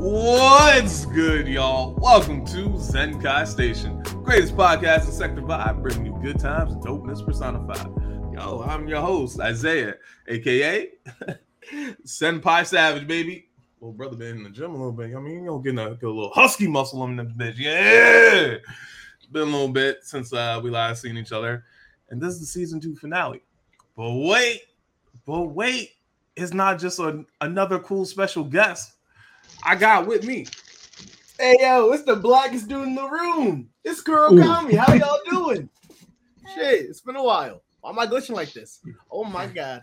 What's good, y'all? Welcome to Zenkai Station, greatest podcast in Sector 5, bringing you good times and dopeness personified. Yo, I'm your host, Isaiah, aka Senpai Savage, baby. Little brother been in the gym a little bit. I mean, you know, get a little husky muscle on this bitch. Yeah, been a little bit since we last seen each other, and this is the season 2 finale. But wait, it's not just another cool special guest I got with me. Hey, yo, it's the blackest dude in the room. It's Kurokami. How y'all doing? Shit, it's been a while. Why am I glitching like this? Oh, my God.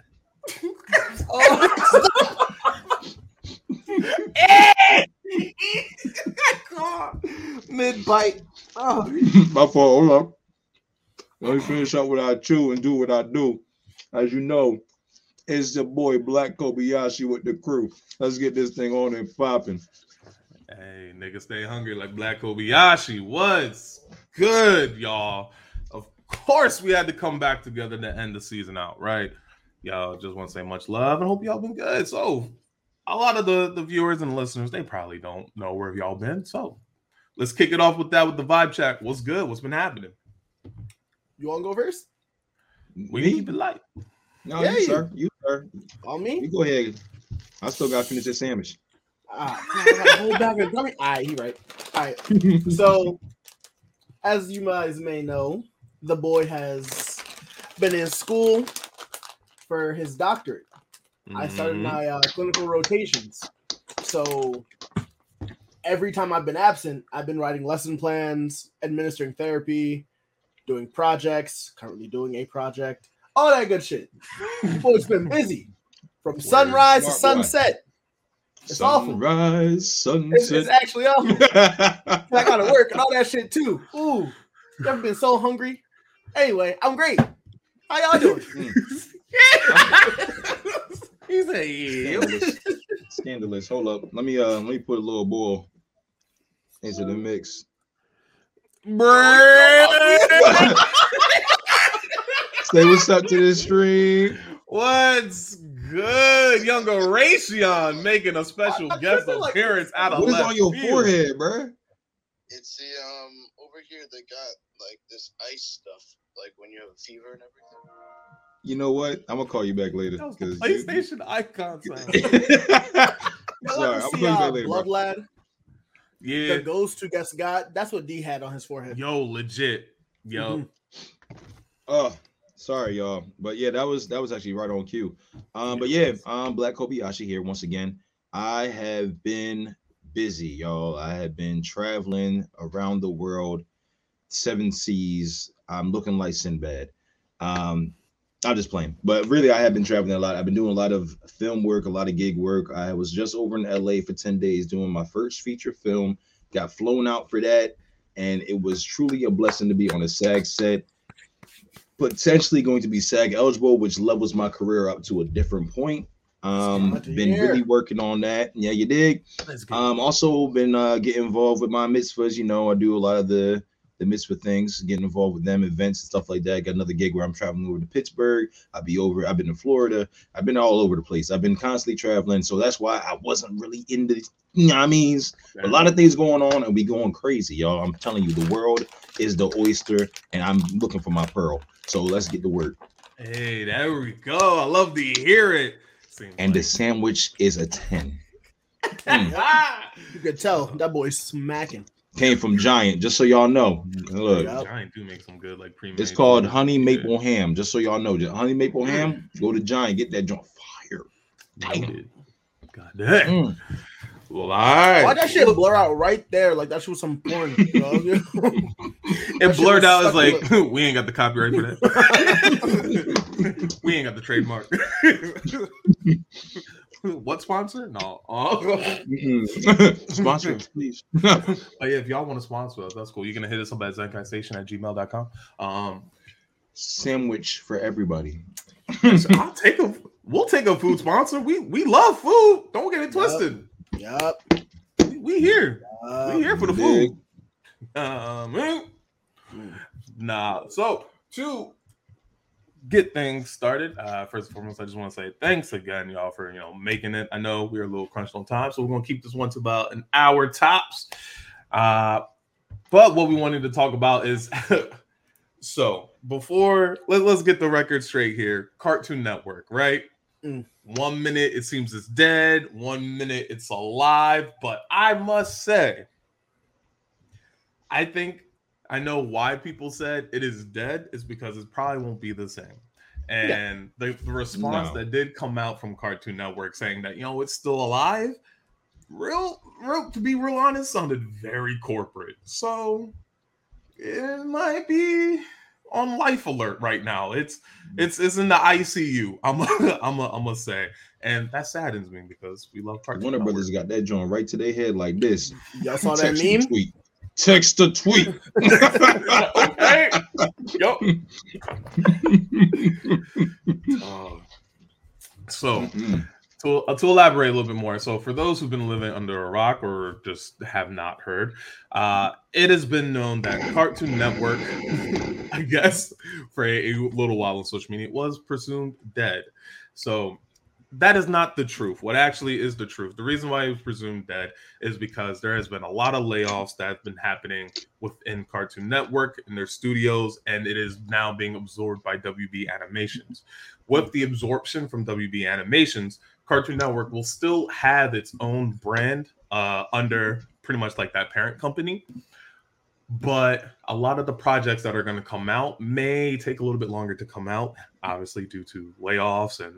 Mid-bite. Oh. My fault. Hold up. Let me finish up what I chew and do what I do. As you know, it's the boy Black Kobayashi with the crew. Let's get this thing on and popping. Hey, nigga, stay hungry like Black Kobayashi. What's good, y'all? Of course, we had to come back together to end the season out, right? Y'all just want to say much love and hope y'all been good. So, a lot of the viewers and listeners, they probably don't know where y'all been. So, let's kick it off with that with the vibe check. What's good? What's been happening? You want to go first? We can keep it light. No, yeah, you sir. On me? You go ahead. I still got to finish this sandwich. Hold back and dummy. All right, he right. All right. So, as you guys may know, the boy has been in school for his doctorate. Mm-hmm. I started my clinical rotations. So, every time I've been absent, I've been writing lesson plans, administering therapy, doing projects, currently doing a project, all that good shit. Boy's been busy from sunrise to sunset. It's sunrise, sunset. It's actually awful. I gotta work and all that shit too. Ooh, never been so hungry. Anyway, I'm great. How y'all doing? He's a scandalous. Hold up. Let me put a little boil into the mix. Say what's up to the stream. What's good? Younger Racion making a special guest appearance out of what left is on your field. Forehead, bro? It's the over here they got like this ice stuff, like when you have a fever and everything. You know what? I'm gonna call you back later. That was the PlayStation icon sound. Sorry, I'm gonna call you back later. Blood Lad. Yeah. The ghost who gets God. That's what D had on his forehead. Yo, legit. Yo. Sorry, y'all. But yeah, that was actually right on cue. But yeah, Black Kobayashi here once again. I have been busy, y'all. I have been traveling around the world, 7 seas. I'm looking like Sinbad. I'm just playing. But really, I have been traveling a lot. I've been doing a lot of film work, a lot of gig work. I was just over in LA for 10 days doing my first feature film. Got flown out for that. And it was truly a blessing to be on a SAG set. Potentially going to be SAG eligible, which levels my career up to a different point. Been really working on that. Yeah, you dig. Also been getting involved with my mitzvahs. You know, I do a lot of the mitzvah things, getting involved with them, events and stuff like that. Got another gig where I'm traveling over to Pittsburgh. I've been in Florida. I've been all over the place. I've been constantly traveling. So that's why I wasn't really into, you know what I mean? A lot of things going on and we going crazy, y'all. I'm telling you, the world is the oyster and I'm looking for my pearl. So let's get to work. Hey, there we go. I love to hear it. And the sandwich is a 10. You could tell that boy's smacking. Came from Giant, just so y'all know. Look, Giant do make some good like pre-made. It's called honey maple ham, just so y'all know. Honey maple ham, go to Giant, get that joint fire. Damn. God damn. Well, all right. Why'd that shit blur out right there? Like that shit was some porn. It blurred out as like, we ain't got the copyright for that. We ain't got the trademark. What sponsor? No. Sponsor, please. But yeah, if y'all want to sponsor us, that's cool. You're gonna hit us up at zenkaistation@gmail.com. Sandwich for everybody. We'll take a food sponsor. We love food. Don't get it twisted. Yep. We here. We here for the food. Nah. So to get things started, first and foremost, I just want to say thanks again, y'all, for making it. I know we're a little crunched on time, so we're gonna keep this one to about an hour tops. But what we wanted to talk about is so before let's get the record straight here. Cartoon Network, right? 1 minute it seems it's dead, 1 minute it's alive, but I must say, I think I know why people said it is dead is because it probably won't be the same. And the response that did come out from Cartoon Network saying that, it's still alive, real, to be real honest, sounded very corporate. So it might be on life alert right now. It's in the ICU. I'm gonna say, and that saddens me because we love Cartoon Warner Network. Brothers got that joint right to their head like this. Y'all saw that meme? Text a tweet. Okay. Yup. So to elaborate a little bit more, so for those who've been living under a rock or just have not heard, it has been known that Cartoon Network, I guess, for a little while on social media, was presumed dead. So that is not the truth. What actually is the truth? The reason why it was presumed dead is because there has been a lot of layoffs that have been happening within Cartoon Network in their studios, and it is now being absorbed by WB Animations. With the absorption from WB Animations, Cartoon Network will still have its own brand under pretty much like that parent company. But a lot of the projects that are going to come out may take a little bit longer to come out, obviously due to layoffs and,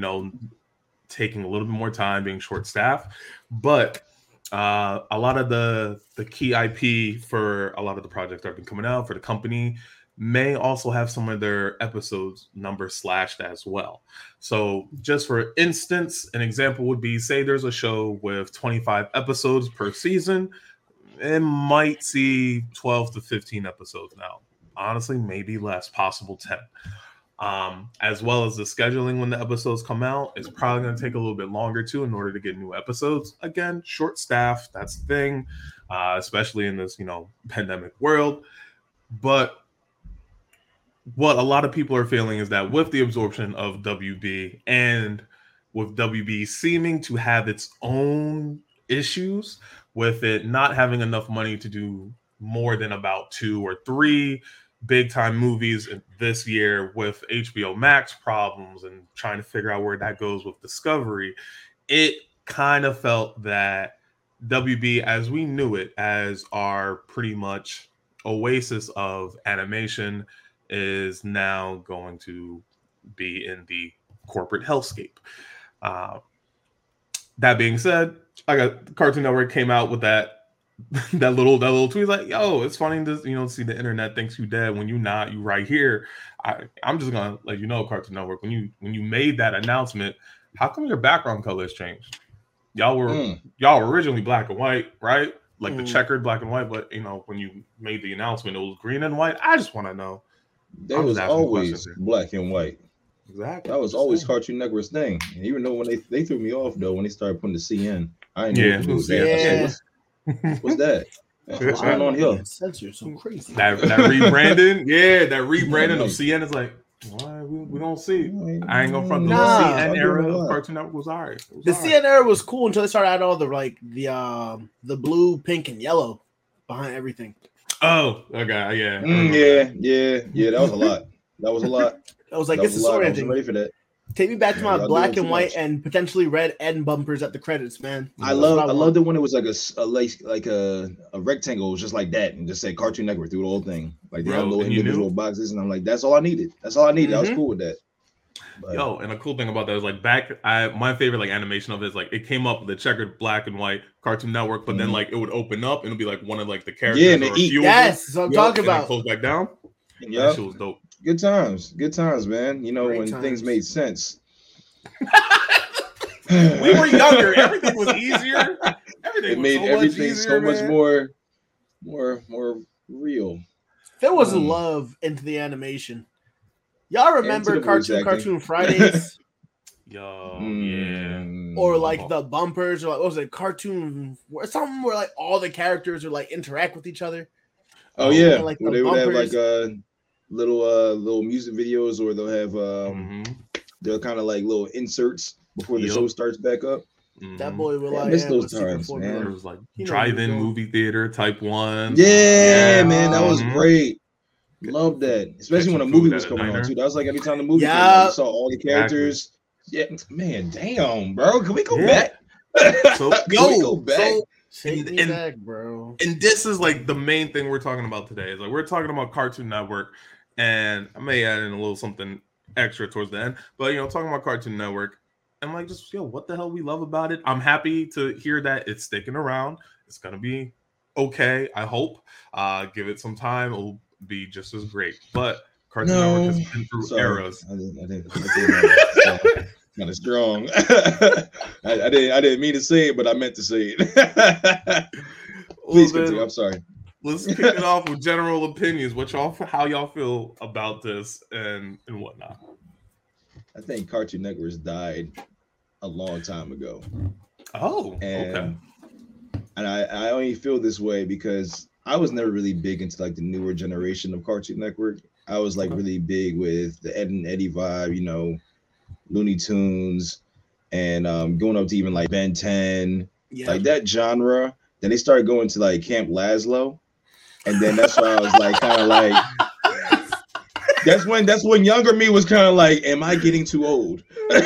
taking a little bit more time, being short-staffed. But a lot of the key IP for a lot of the projects that have been coming out for the company may also have some of their episodes number slashed as well. So just for instance, an example would be, say there's a show with 25 episodes per season. It might see 12 to 15 episodes now. Honestly, maybe less, possible 10. As well as the scheduling when the episodes come out, it's probably going to take a little bit longer too in order to get new episodes. Again, short staff, that's the thing, especially in this, pandemic world. But what a lot of people are feeling is that with the absorption of WB and with WB seeming to have its own issues with it not having enough money to do more than about 2 or 3 big time movies this year, with HBO Max problems and trying to figure out where that goes with Discovery, it kind of felt that WB, as we knew it, as our pretty much oasis of animation, is now going to be in the corporate hellscape. That being said, Cartoon Network came out with that little tweet like, yo, it's funny to see the internet thinks you dead when you not, you right here. I'm just gonna let you know, Cartoon Network, when you made that announcement, how come your background colors changed? Y'all were originally black and white, right? Like the checkered black and white, but when you made the announcement it was green and white. I just want to know. That was always black and white. Exactly. That was always Cartoon Network's thing. Even though when they threw me off though when they started putting the CN, I didn't know what to do with that. What's that? What's going on here? Censor so crazy. That rebranding, that rebranding of CN is like, why we don't see. I ain't gonna front the CN era of Cartoon Network was alright. The CN era was cool until they started adding all the the blue, pink, and yellow behind everything. Oh, okay, yeah. That was a lot. I was like, this is so I wasn't ready for that. Take me back to my black and white and potentially red end bumpers at the credits, man. I loved it when it was like a rectangle just like that and just say Cartoon Network through the whole thing. Like they had little individual boxes, and I'm like, that's all I needed. Mm-hmm. I was cool with that. But, and the cool thing about that is like my favorite like animation of it is like it came up with the checkered black and white Cartoon Network, but then like it would open up and it'd be like one of like the characters. Yeah, and they eat. Yes, so I'm talking about. Close back down. Yeah, that shit was dope. Good times, man. Great times. Things made sense. We were younger. Everything was easier. Everything made was everything so much more real. There was love into the animation. Y'all remember Cartoon Fridays? Yo, yeah. Or like the bumpers, or like, what was it, Cartoon? Something where like all the characters would like interact with each other. Oh yeah, like they would have like little music videos, or they'll have Mhm. they're kind of like little inserts before the Yep. show starts back up. That Mhm. boy I Will.i.am miss those with Secret times, man. There Formula. was like He know what he was drive-in doing. movie theater type one. Yeah, man, that was Mhm. great. Love that, especially when a Catching movie food was at a coming on diner. too. That was like every time the movie came Yeah. on, you saw all the characters. Yeah, man, damn, bro, can we go Yeah. back? So Can we go back? Take me And- back, bro. And this is like the main thing we're talking about today. Is like we're talking about Cartoon Network, and I may add in a little something extra towards the end. But talking about Cartoon Network, and like just what the hell we love about it. I'm happy to hear that it's sticking around. It's gonna be okay. I hope. Give it some time. It'll be just as great. But Cartoon Network has been through eras. I didn't kind of strong. I didn't mean to say it, but I meant to say it. Please Well, continue. then, I'm sorry. let's kick it off with general opinions. How y'all feel about this and whatnot. I think Cartoon Network died a long time ago. Oh, And, okay. And I only feel this way because I was never really big into like the newer generation of Cartoon Network. I was like really big with the Ed and Eddie vibe, Looney Tunes, and going up to even like Ben 10, Yeah. like that genre. Then they started going to like Camp Lazlo, and then that's why I was like kind of like that's when younger me was kind of like, am I getting too old? Then,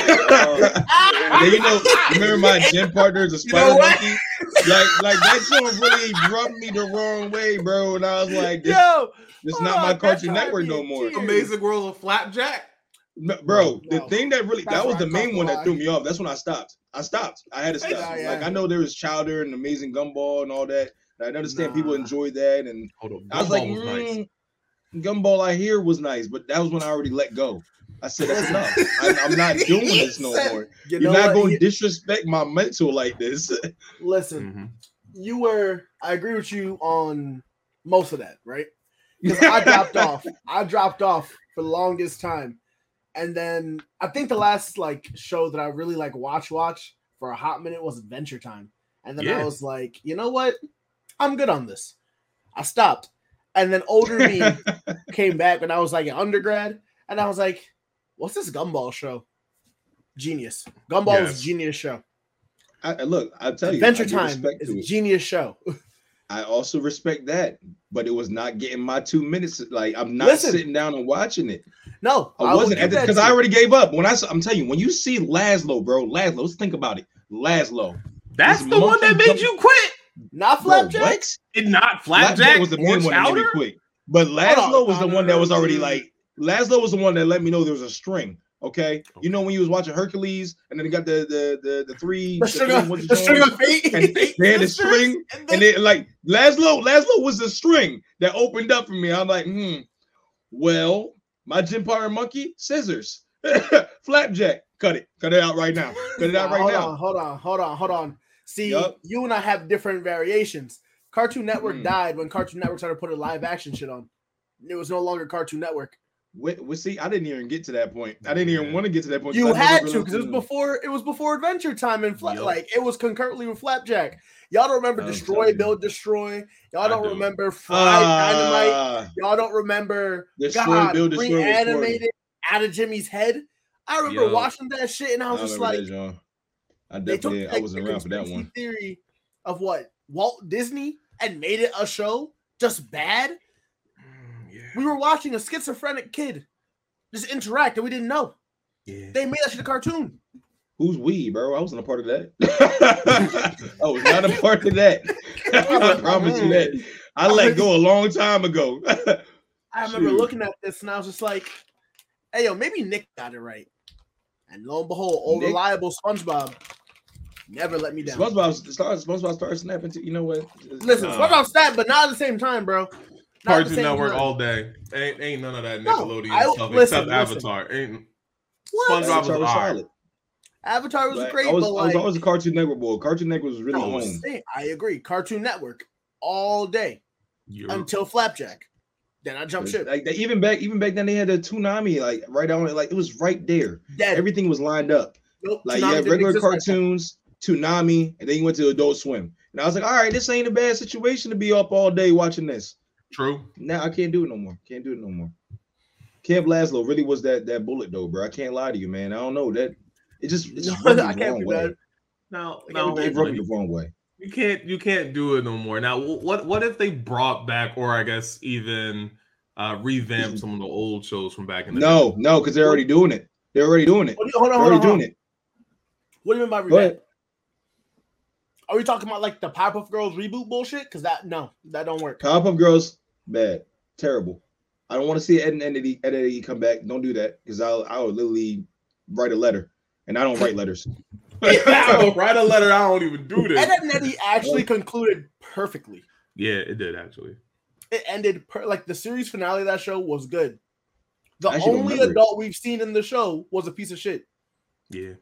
remember my gym partner, the Spider Monkey? Like that joint really rubbed me the wrong way, bro. And I was like, this Yo, not my Cartoon Network no more. Amazing World of Flapjack. No, bro, the No. thing that really That's that was where the I main caught one the that threw me off. That's when I stopped. I had to stop. Yeah. Like I know there was Chowder and Amazing Gumball and all that. And I understand people Nah. enjoyed that, and Hold on. I was like, Gumball was nice. Gumball I hear was nice, but that was when I already let go. I said that's enough. I'm not doing this no more. You You're know not what? going to disrespect my mental like this. Listen, Mhm. I agree with you on most of that, right? Because I dropped off for the longest time. And then I think the last like show that I really like watch for a hot minute was Adventure Time. And then I Yeah. was like, you know what? I'm good on this. I stopped. And then older me came back when I was like an undergrad. And I was like, what's this Gumball show? Genius. Gumball Yes. is a genius show. Look, I'll tell you, Adventure I give Time respect is to a it. genius show. I also respect that, but it was not getting my 2 minutes. Like I'm not Listen. sitting down and watching it. No, I wasn't will give that because to I you. already gave up. I'm telling you, when you see Laszlo, bro, let's think about it. Laszlo, That's This the one that monkey made you quit. Not bro, Flapjack. what? And not Flapjack Flapjack was the or main one that made me Chowder? quit. But Laszlo was the one that was already no. like Laszlo was the one that let me know there was a string. Okay, you know when you was watching Hercules and then they got the three The string of fate. and they had a string and it like Laszlo was the string that opened up for me. I'm like, well, my gym partner monkey, scissors, Flapjack, cut it out right now. Cut it out right now. Hold on. See, Yup. you and I have different variations. Cartoon Network died when Cartoon Network started putting live action shit on. It was no longer Cartoon Network. See, I didn't even get to that point. I didn't even want to get to that point. You I never had to realized- because it was before Adventure Time and Yup. like it was concurrently with Flapjack. Y'all don't remember I'm Destroy, telling you. Build, Destroy. Y'all I don't do. remember Fried Dynamite. Ah, Y'all don't remember Destroy, Build, Destroy was reanimated out of Jimmy's head. I remember Yo. watching that shit and I I was just remember like, that, John. I they took definitely I wasn't the around for that conspiracy one. theory of what Walt Disney and made it a show just bad. Yeah. We were watching a schizophrenic kid just interact and we didn't know. Yeah. They made that shit a cartoon. Who's we, bro? I wasn't a part of that. I was not a part of that. I promise you that. I let go a long time ago. I remember Shoot. looking at this and I was just like, hey, yo, maybe Nick got it right. And lo and behold, old Nick? reliable SpongeBob never let me down. SpongeBob started snapping to, you know what? Listen, SpongeBob stat, but not at the same time, bro. Not at the Cartoon same Network time. all day. Ain't none of that No, Nickelodeon stuff listen. except Avatar. Ain't What? SpongeBob Avatar was was alright. solid. Avatar was Like, great, I was but like, always a Cartoon Network boy. Cartoon Network was really I was home. saying, I agree. Cartoon Network all day until Flapjack. Then I jumped ship. Like even back then they had a Toonami like right on it, like it was right there. Dead. Everything was lined up. Nope, Like Toonami you had didn't regular exist like that. cartoons, Toonami, and then you went to Adult Swim. And I was like, all right, this ain't a bad situation to be up all day watching this. True. Now I can't do it no more. Camp Lazlo really was that bullet though, bro. I can't lie to you, man. I don't know that it just I rubbed me the can't wrong be way. mad. No, It rubbed me the wrong way. you can't do it no more. Now, what if they brought back, or I guess even revamp some of the old shows from back in the day? No, because they're already doing it. They're already doing it. Hold on. Doing it. What do you mean by revamp? Are we talking about like the Powerpuff Girls reboot bullshit? Because that don't work. Powerpuff Girls, bad, terrible. I don't want to see Ed and Eddie come back. Don't do that because I'll literally write a letter, and I don't write letters. I will write a letter. I don't even do this. Ed and Eddie actually concluded perfectly. Yeah, it did actually. It ended like the series finale of that show was good. The I actually don't only remember adult we've seen in the show was a piece of shit. Yeah.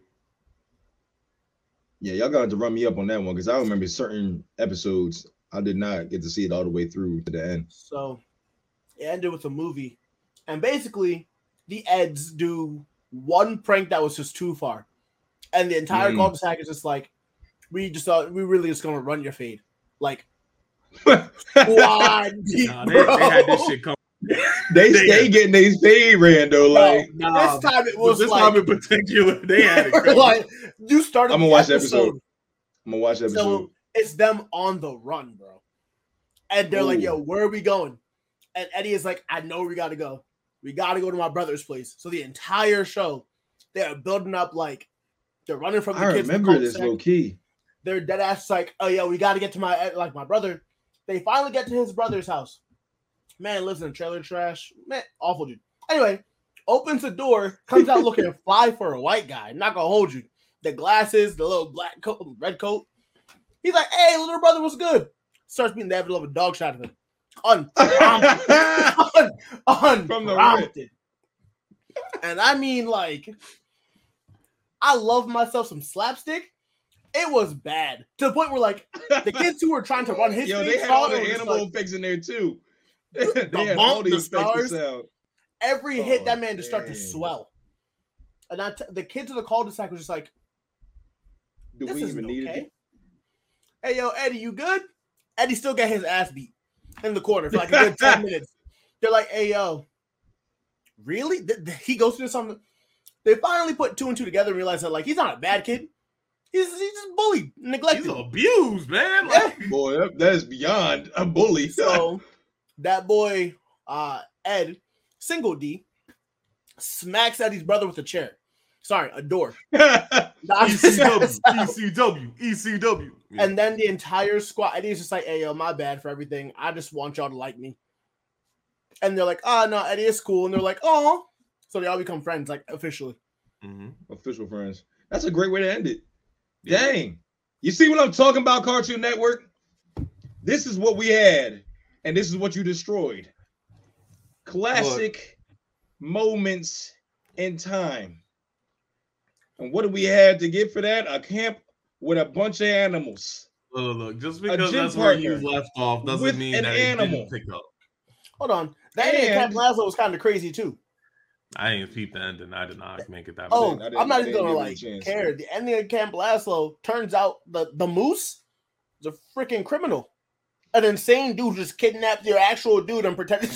Yeah, y'all got to run me up on that one because I remember certain episodes I did not get to see it all the way through to the end. So it ended with a movie, and basically the Eds do one prank that was just too far, and the entire cul-de-sac is just like, we really just gonna run your fade, like squad deep, Nah, they had this shit come. They stay getting these fade ran though. Like this time it was this like, time in particular, they had it coming. like you started. I'm gonna watch the episode. I'm gonna watch the episode. So it's them on the run, bro, and they're like, "Yo, where are we going?" And Eddie is like, "I know we gotta go. We gotta go to my brother's place." So the entire show, they are building up like they're running from the I kids. remember this low key. They're dead ass like, "Oh yeah, we gotta get to my brother." They finally get to his brother's house. Man lives in trailer trash. Man, awful dude. Anyway, opens the door, comes out looking fly for a white guy. Not gonna hold you. The glasses, the little black coat, red coat. He's like, "Hey, little brother, what's good?" Starts being the evidence of a dog shot at him. Unprompted. And I mean, like, I love myself some slapstick. It was bad to the point where, like, the kids who were trying to run his they had all the animal effects in there too. They had all the stars. Sound. Every hit, that man just started to swell. And the kids in the cul-de-sac was just like, "Do we even need it?" Hey, yo, Eddie, you good? Eddie still got his ass beat in the corner for like a good 10 minutes. They're like, "Hey, yo, really?" He goes through something. They finally put two and two together and realize that, like, he's not a bad kid. He's just bullied, neglected. He's abused, man. Like, boy, that is beyond a bully. So that boy, Ed, single D, smacks Eddie's brother with a chair. Sorry, a door. ECW. Yeah. And then the entire squad, Eddie's just like, "Hey, yo, my bad for everything. I just want y'all to like me." And they're like, "Oh, no, Eddie is cool." And they're like, "Oh." So they all become friends, like, officially. Official friends. That's a great way to end it. Yeah. Dang. You see what I'm talking about, Cartoon Network? This is what we had, and this is what you destroyed. Classic moments in time. And what do we have to get for that? A camp with a bunch of animals. Look, just because that's where you left off doesn't mean that it didn't pick up. Hold on. That ending Camp Lazlo was kind of crazy, too. I didn't peep the ending. I did not make it that far. I'm not even going to, care. The ending of Camp Lazlo, turns out the moose is a freaking criminal. An insane dude just kidnapped your actual dude and pretended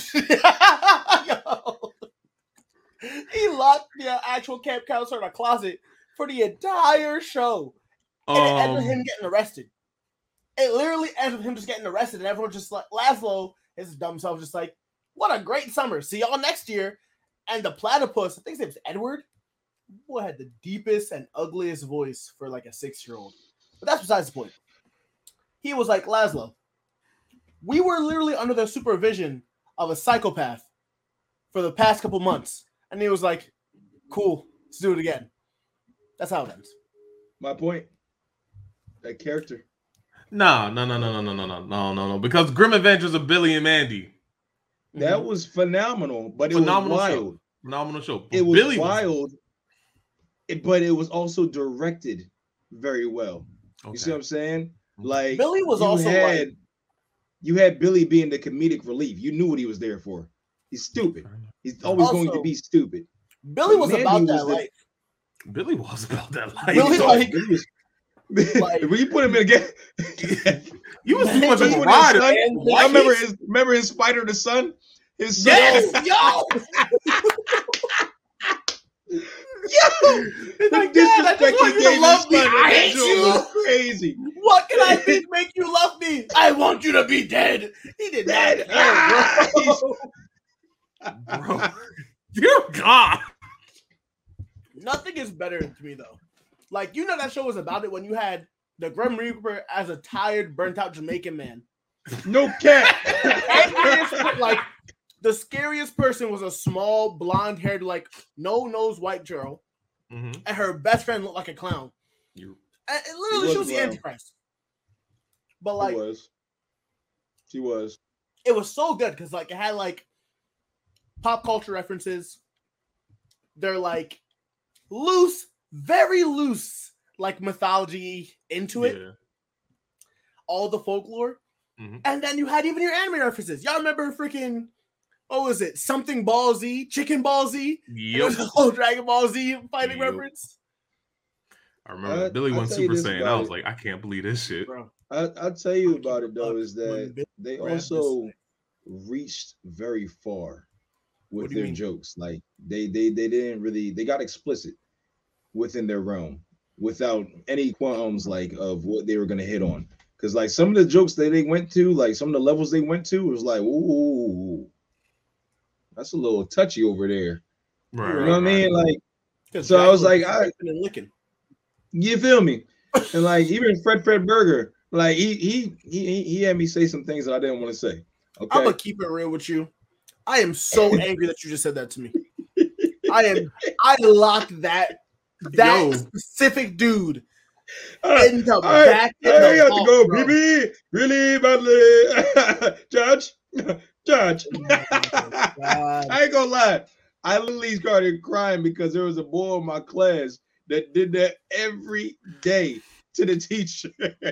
he locked the actual camp counselor in a closet for the entire show. And it ended with him getting arrested. It literally ended with him just getting arrested, and everyone just like, Lazlo, his dumb self, just like, "What a great summer. See y'all next year." And the platypus, I think his name's Edward, boy, had the deepest and ugliest voice for like a 6-year-old. But that's besides the point. He was like, "Lazlo, we were literally under the supervision of a psychopath for the past couple months." And he was like, "Cool, let's do it again." That's how it ends. My point. That character. No. Because Grim Adventures of Billy and Mandy. That was phenomenal, but it was wild. Phenomenal show. But it was Billy wild, but it was also directed very well. Okay. You see what I'm saying? Like Billy was also you had Billy being the comedic relief. You knew what he was there for. He's stupid. He's always going to be stupid. Billy was about that life. Billy was about that life. Billy when you put him in again, you was too much of a rider. I remember his Spider the Son. His Yes! Yo! The Like, Dad, I just disrespect want he you to gave love his me. son I in that hate joke you. was crazy. What can I be to make you love me? I want you to be dead. He did not Dead. care, bro. Bro. Dear God. Nothing is better to me though. Like, you know that show was about it when you had the Grim Reaper as a tired, burnt out Jamaican man. No cap. Like, the scariest person was a small, blonde-haired, like no-nose white girl, Mm-hmm. and her best friend looked like a clown. You. And literally, she was the clown. Antichrist. But like, She was. it was so good because like it had like pop culture references. They're like loose, very loose, like mythology into it. Yeah. All the folklore. Mhm. And then you had even your anime references. Y'all remember freaking, what was it? Something Ball Z, Chicken Ball Z? It was Yep. a whole Dragon Ball Z fighting Yep. reference. I remember Billy I'll went tell you Super this Saiyan. about I was it. like, I can't believe this shit. Bro, I'll tell you about it though, is When that Billy they grabbed also reached very far What with do you their mean? jokes. Like they didn't really, they got explicit within their realm without any qualms like of what they were gonna hit on. Because like some of the jokes that they went to, like some of the levels they went to, was like, ooh, that's a little touchy over there. Right, You right, know what I right. mean? Like, 'Cause so I was Dragon like, I, scraping and licking. you feel me? And like even Fred Burger, like he had me say some things that I didn't want to say. Okay. I'm gonna keep it real with you. I am so angry that you just said that to me. I locked that Yo. specific dude All in the right, back of I the got to hall, go, bro. BB, really badly. Judge. God. I ain't gonna lie. I literally started crying because there was a boy in my class that did that every day to the teacher.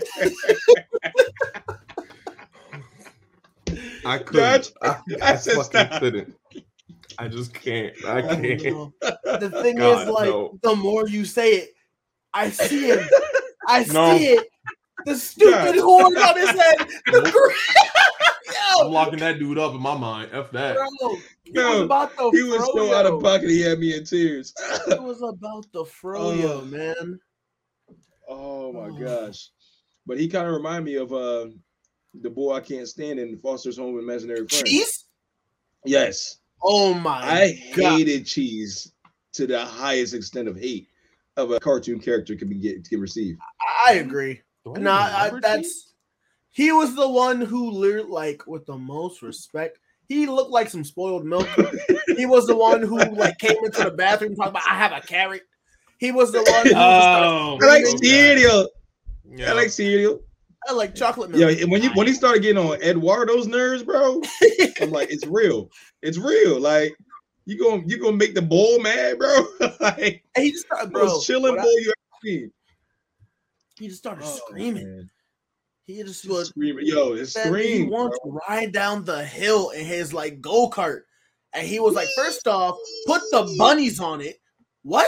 I couldn't. Judge, I said fucking stop. couldn't. I just can't. I Oh, can't. no. The thing God, is, like, no. the more you say it, I see him. I No. see it. The stupid horn on his head. The I'm locking that dude up in my mind. F that. bro, he No, was about the he was so out of froyo. pocket, he had me in tears. It was about the froyo, Oh. man. Oh my Oh. gosh. But he kind of reminded me of the boy I can't stand in Foster's Home with Imaginary Friends. Cheese? Yes. Oh my I God. hated Cheese to the highest extent of hate of a cartoon character can receive. I agree. Do I Nah, even remember that's Cheese? he was the one who literally, like, with the most respect. He looked like some spoiled milk. He was the one who like came into the bathroom talking about I have a carrot. He was the one who Oh, I like okay. cereal. Yeah. I like cereal. I like chocolate Yeah, milk. and when he started getting on Eduardo's nerves, bro, I'm like, it's real. It's real. Like you gonna make the bull mad, bro. Like And he just started, bro. most chilling what bull I- you ever seen. he just started Oh, screaming. man. He just Just was screaming. Yo, it's He scream. wanted to ride down the hill in his like go-kart. And he was like, first off, put the bunnies on it. What?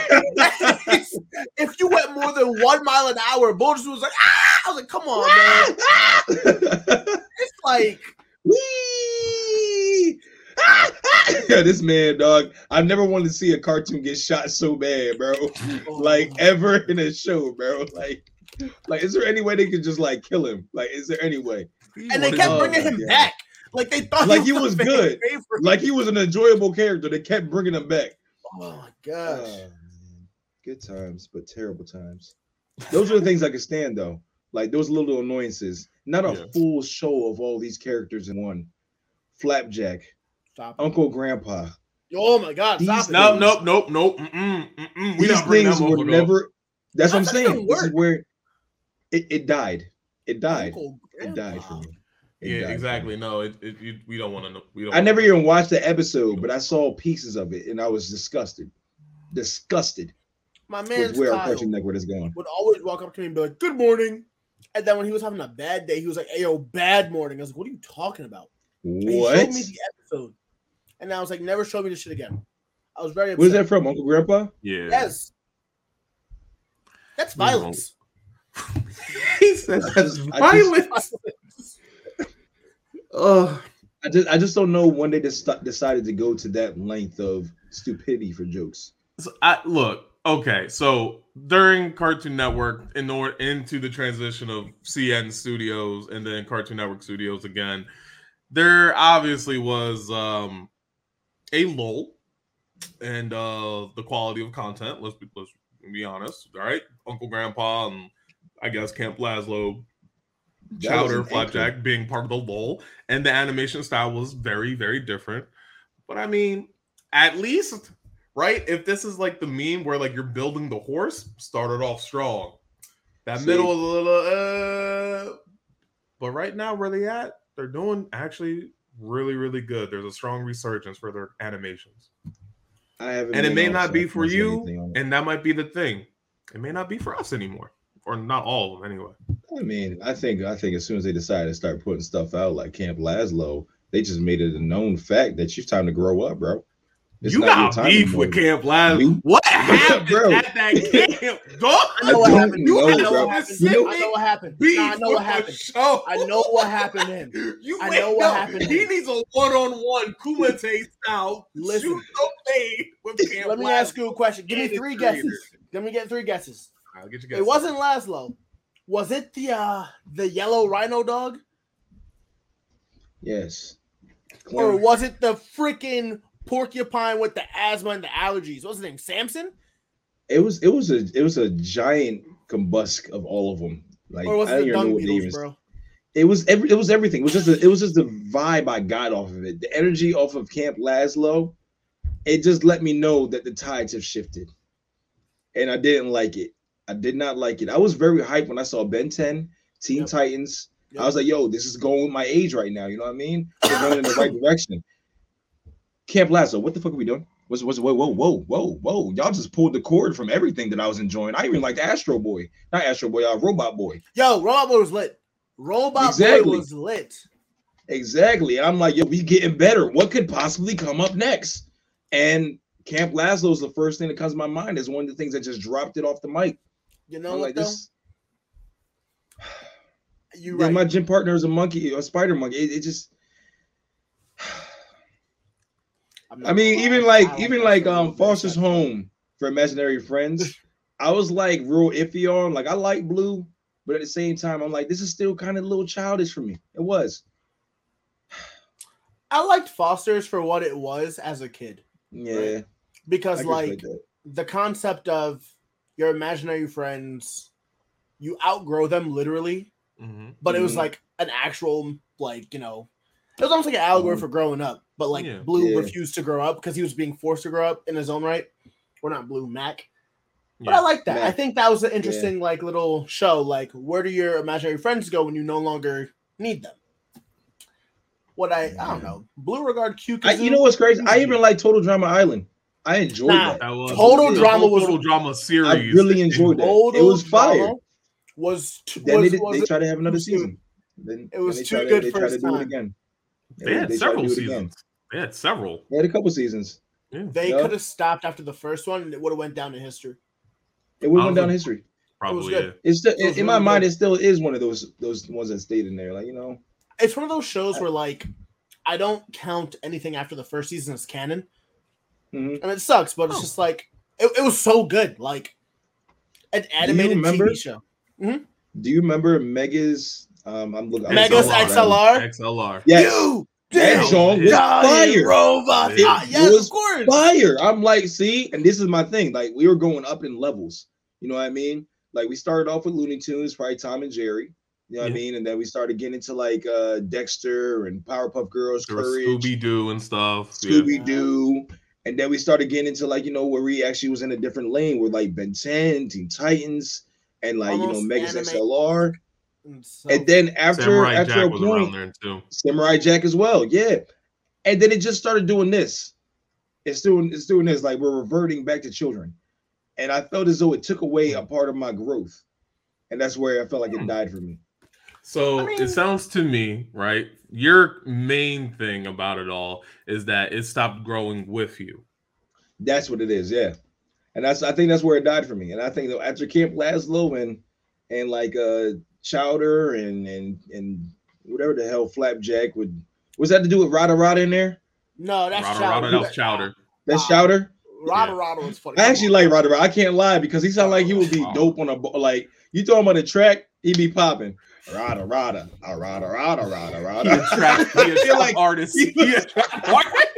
If you went more than 1 mile an hour, Bull just was like, ah! I was like, come on, man. It's like, Whee! Yeah, this man, dog. I've never wanted to see a cartoon get shot so bad, bro. Like ever in a show, bro. Like, is there any way they could just like kill him? Like, is there any way? and they kept Oh, bringing him yeah. back. Like they thought Like he the was fan good. favorite. Like he was an enjoyable character. They kept bringing him back. Oh my gosh. Man. Good times, but terrible times. Those are the things I could stand, though. Like those little annoyances. Not a Yeah. full show of all these characters in one. Flapjack, Stop it. Uncle Grandpa. Oh my god, These stop it. Nope. We These not bringing things that were motherfucker up. never. That's what I'm How's that gonna saying. This is work? where it died. It died. Uncle It died for Grandpa. me. It Yeah, died for exactly. me. No, we don't want to know. We don't. I never even watched the episode, but I saw pieces of it and I was disgusted. Disgusted My with man's where our Kyle Cartoon Network is going. would always walk up to me and be like, good morning. And then when he was having a bad day, he was like, hey, yo, bad morning. I was like, what are you talking about? And he What? showed me the episode. And I was like, never show me this shit again. I was very upset. What is that from? Uncle Grandpa? Yeah. Yes. That's violence. He said that's I just- violence. Oh, I just don't know when they decided to go to that length of stupidity for jokes. So okay, so during Cartoon Network, into the transition of CN Studios and then Cartoon Network Studios again, there obviously was a lull and the quality of content. Let's be honest. All right, Uncle Grandpa and I guess Camp Lazlo, Chowder, Flapjack being part of the lull, and the animation style was very, very different. But I mean, at least, right? If this is like the meme where like you're building the horse, started off strong. That middle is a little, but right now where they at, they're doing actually really, really good. There's a strong resurgence for their animations. And it may not be for you, and that might be the thing. It may not be for us anymore, or not all of them anyway. I mean, I think as soon as they decided to start putting stuff out like Camp Lazlo, they just made it a known fact that it's time to grow up, bro. You got beef with Camp Lazlo. What happened at that camp? I know what happened. I know what happened. I know what happened. I know what happened to him. I know what happened. He needs a one-on-one Kumite style. Listen, with Camp let me ask you a question. Give me 3 guesses. Let me get 3 guesses. I'll get your guess. It wasn't Lazlo. Was it the yellow rhino dog? Yes. Or was it the freaking porcupine with the asthma and the allergies? What's his name? Samson? It was a giant combust of all of them. Like, or was it the dung beetles, bro? It was everything. It was just the vibe I got off of it. The energy off of Camp Lazlo. It just let me know that the tides have shifted, and I didn't like it. I did not like it. I was very hyped when I saw Ben 10, Teen Titans. Yep. I was like, yo, this is going with my age right now. You know what I mean? We're going in the right direction. Camp Lazlo, what the fuck are we doing? Whoa. Y'all just pulled the cord from everything that I was enjoying. I even liked Astro Boy. Not Astro Boy, Robot Boy. Yo, Robot Boy was lit. Boy was lit. Exactly. And I'm like, yo, we getting better. What could possibly come up next? And Camp Lazlo is the first thing that comes to my mind. Is one of the things that just dropped it off the mic. You know what, though? You right. My gym partner is a spider monkey. It just. I mean, even like Foster's Home for Imaginary Friends, I was like real iffy on. Like, I like Blue, but at the same time, I'm like, this is still kind of a little childish for me. It was. I liked Foster's for what it was as a kid. Yeah. Right? Because like the concept of your imaginary friends, you outgrow them literally, but it was like an actual, like, you know, it was almost like an allegory for growing up. But like Blue refused to grow up because he was being forced to grow up in his own right. Or not Blue, Mac. But I like that. Mac. I think that was an interesting like little show. Like, where do your imaginary friends go when you no longer need them? I don't know. Blue Regard Q. You know what's crazy? I even like Total Drama Island. I enjoyed that. Total Drama series. I really enjoyed that. It was fire. They tried to have another season. It was too good first time. They had several seasons. They had several. They had a couple seasons. Yeah. They could have stopped after the first one, and it would have went down in history. It would have went down in history. Probably. It was good. It's in my mind, it still is one of those ones that stayed in there. Like, you know. It's one of those shows where, like, I don't count anything after the first season as canon. And it sucks, but it's just like, it was so good. Like, an animated TV show. Do you remember Mega's, Mega's XLR? XLR. Yes. That song was fire. Robot. Yes, of course. Fire. I'm like, see, and this is my thing. Like, we were going up in levels. You know what I mean? Like, we started off with Looney Tunes, probably Tom and Jerry. You know what I mean? And then we started getting into like Dexter and Powerpuff Girls, Courage, Scooby-Doo and stuff. Scooby-Doo. And then we started getting into like, you know, where we actually was in a different lane with like Ben 10, Teen Titans, and like, you know, Mega's XLR. And then after a point, Samurai Jack as well. Yeah. And then it just started doing this. It's doing this. Like, we're reverting back to children. And I felt as though it took away a part of my growth. And that's where I felt like it died for me. So it sounds to me, right? Your main thing about it all is that it stopped growing with you. That's what it is, yeah. And I think that's where it died for me. And I think that after Camp Lazlo and like Chowder and whatever the hell Flapjack with Was that to do with Rada Rada in there? No, that's Rada Chowder. Rada, that was Chowder. That's Nah. Chowder. Rada Rada was funny. I actually like Rada Rada. I can't lie because he sounded like he would be Wow. dope on a like. You talking about the track? He be popping. Rada Rada, Rada Rada, Rada He Rada. a trap like- artist. He a trap artist.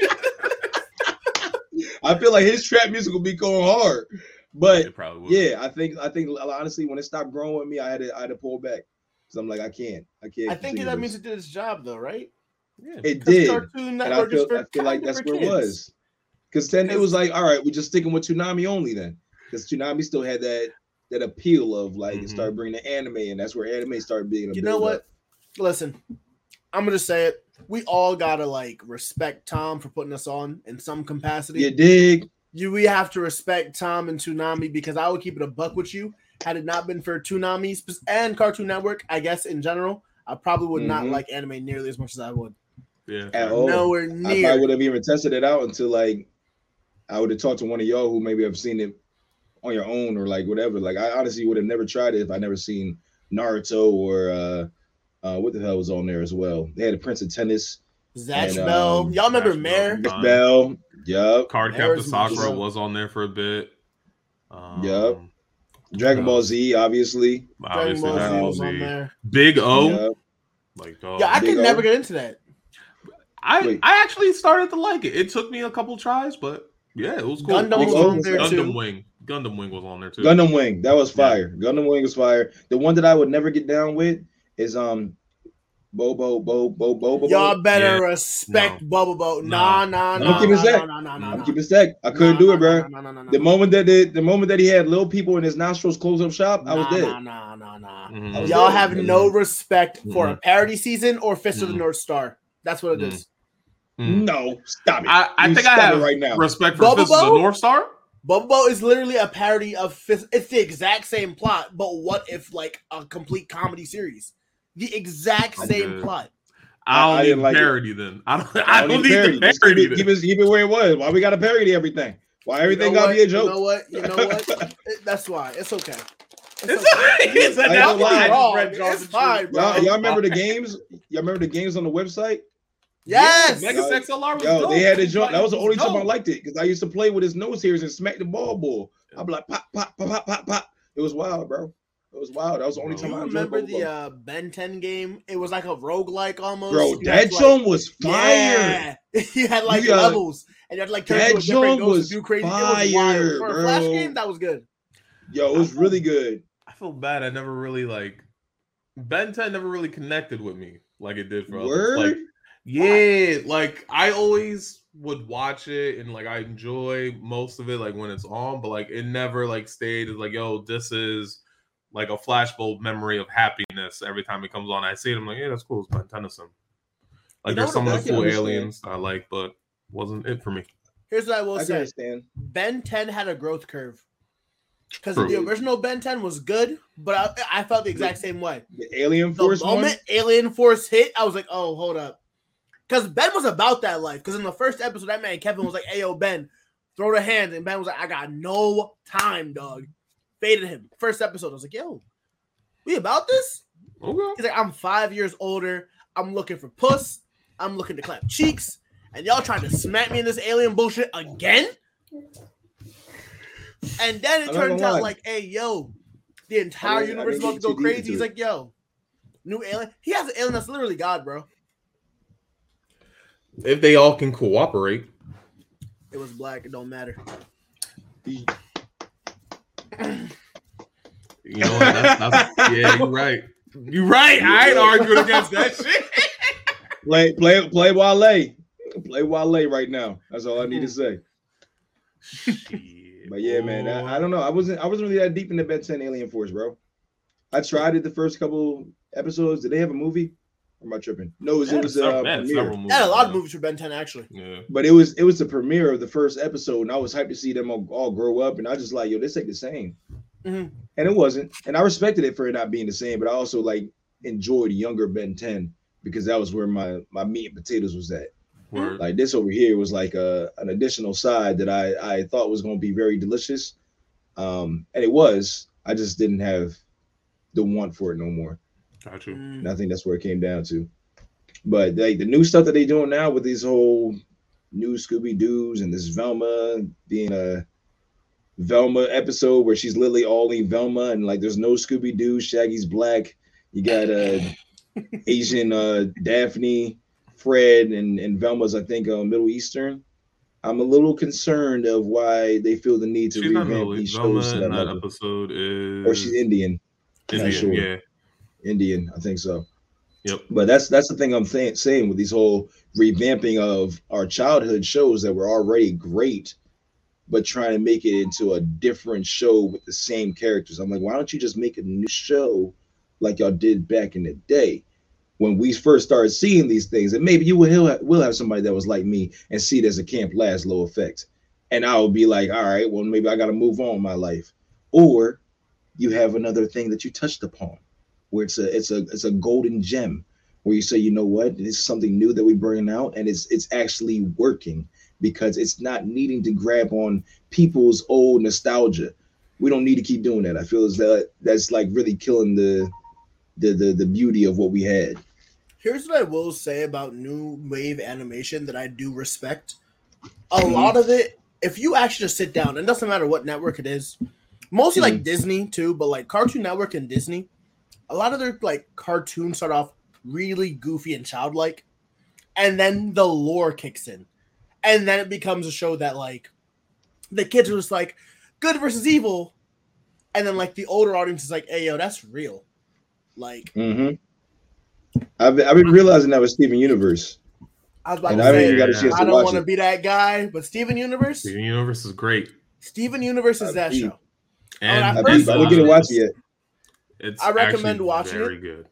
I feel like his trap music will be going hard, but It probably would. yeah, I think honestly, when it stopped growing with me, I had to pull back because I'm like, I can't. I think continue that this. means it did its job, though, right? Yeah. It 'Cause did, Cartoon and I Network is feel for like that's kinda where for it kids. was. Because then it was like, all right, we're just sticking with Toonami only then, because Toonami still had that appeal of like it Mhm. started bringing the anime, and that's where anime started being. You know what? Listen, I'm gonna say it. We all gotta like respect Tom for putting us on in some capacity. You dig? We have to respect Tom and Toonami because I would keep it a buck with you. Had it not been for Toonami and Cartoon Network, I guess in general, I probably would not Mhm. like anime nearly as much as I would. Yeah. At all. Nowhere I near. probably would have even tested it out until like I would have talked to one of y'all who maybe have seen it on your own or like whatever. Like I honestly would have never tried it if I never seen Naruto or what the hell was on there as well. They had a Prince of Tennis, Zatch and, Bell. Y'all remember Zatch Mare? Bell. Miss Bell. Yup. Card There's Captain my Sakura show. was on there for a bit. Yup. Dragon Ball Z, obviously. Dragon Obviously, Ball Z Dragon Ball was on Z. there. Big O. Yup. Like, Yeah, I Big could O. never get into that. Wait. I actually started to like it. It took me a couple tries, but yeah, it was cool. Gundam was Also, on there Gundam too. Wing. Gundam Wing was on there too. Gundam Wing, that was fire. Gundam Wing was fire. The one that I would never get down with is Bobo. Y'all better Yeah. respect Bubble Boat. No. Nah. I'm keeping stack. I'm keeping stack. I couldn't do it, bro. The moment that he had little people in his nostrils close up shop, I was dead. Nah. Mhm. I was Y'all dead. have no respect for Mhm. a parody season or Fist of the Mhm. North Star. That's what it Mhm. is. Mm. No, stop it. I You think I stop have it right now. respect for Bubble Fist of the Boat? North Star. Bubble Boat is literally a parody of Fist. It's the exact same plot, but what if like a complete comedy series? The exact I'm same good. plot. I I don't didn't need like it. parody then. I don't need the Just parody. keep it where it was. Why we got to parody everything? Why everything You know got to be a what? joke? You know what? That's why. It's okay. It's I ain't that's gonna lie. why. It's fine, bro. Y'all remember the games? Y'all remember the games on the website? Yes. Mega XLR was Yo, dope. they had a joint. That was the only time I Dope. liked it because I used to play with his nose hairs and smack the ball. I'd be like pop, pop, pop, pop, pop, pop. It was wild, bro. It was wild. That was the only time You I remember enjoyed the Ben 10 game? It was like a roguelike almost. bro. You That had to, like- joint was fire. Yeah. You had like You got- levels, and you had to like turn That into a different joint ghost was and do crazy. fire, it was wild. For a flash bro. game, that was good. Yo, it was really good. I feel bad. I never really like Ben 10 never really connected with me like it did for others. Word. Like, yeah, like I always would watch it and like I enjoy most of it like when it's on, but like it never like stayed as like, yo, this is like a flashbulb memory of happiness every time it comes on. I see it, I'm like, yeah, that's cool. It's Ben Tennyson. Like You know there's what some of I the can cool understand. aliens I like, but wasn't it for me. Here's what I will I can say: understand. Ben 10 had a growth curve because True. the original Ben 10 was good, but I felt the exact same way. The Alien The Force one. moment Alien Force hit, I was like, oh, hold up. Because Ben was about that life. Because in the first episode, that man Kevin was like, hey, yo, Ben, throw the hands. And Ben was like, I got no time, dog. Faded him. First episode, I was like, yo, we about this? Okay. He's like, I'm 5 years older. I'm looking for puss. I'm looking to clap cheeks. And y'all trying to smack me in this alien bullshit again? And then it I'm not turns gonna out lie. like, hey, yo, the entire universe is about to go too deep crazy. into He's it. like, yo, new alien. He has an alien that's literally God, bro. If they all can cooperate. It was black. It don't matter. You know what? Yeah, you're right. You're right. I ain't arguing against that shit. Play Wale. Play Wale right now. That's all I need to say. But yeah, man, I don't know. I wasn't really that deep into Ben 10 Alien Force, bro. I tried it the first couple episodes. Did they have a movie? Or am I tripping? No, it was a premiere. They had a lot of movies for Ben 10, actually. Yeah. But it was the premiere of the first episode, and I was hyped to see them all grow up. And I was just like, yo, this ain't the same. Mhm. And it wasn't. And I respected it for it not being the same, but I also like enjoyed younger Ben 10 because that was where my meat and potatoes was at. Word. Like this over here was like an additional side that I thought was going to be very delicious, and it was. I just didn't have the want for it no more. Got you. And I think that's where it came down to. But like the new stuff that they doing now with these whole new Scooby Doo's and this Velma being a Velma episode where she's literally only Velma and like there's no Scooby Doo, Shaggy's black. You got Asian Daphne, Fred, and Velma's I think Middle Eastern. I'm a little concerned of why they feel the need to revamp these shows to that level. Episode is, or she's Indian. Indian, sure. Yeah, Indian, I think so. Yep. But that's the thing I'm saying with these whole revamping of our childhood shows that were already great, but trying to make it into a different show with the same characters. I'm like, why don't you just make a new show like y'all did back in the day when we first started seeing these things? And maybe you will have somebody that was like me and see it as a Camp Laszlo effect, and I'll be like, all right, well maybe I got to move on in my life. Or you have another thing that you touched upon, where it's a golden gem, where you say, you know what, this is something new that we're bringing out, and it's actually working because it's not needing to grab on people's old nostalgia. We don't need to keep doing that. I feel as that that's like really killing the beauty of what we had. Here's what I will say about new wave animation that I do respect. A lot of it, if you actually just sit down, and it doesn't matter what network it is, mostly like Disney too, but like Cartoon Network and Disney, a lot of their like cartoons start off really goofy and childlike, and then the lore kicks in, and then it becomes a show that like the kids are just like good versus evil, and then like the older audience is like, hey yo, that's real. Like I've been realizing that with Steven Universe. I was about to say, I don't want to it. be that guy, but Steven Universe is great. Steven Universe is that show. And I didn't get to watch it yet. I recommend watching it. Very good.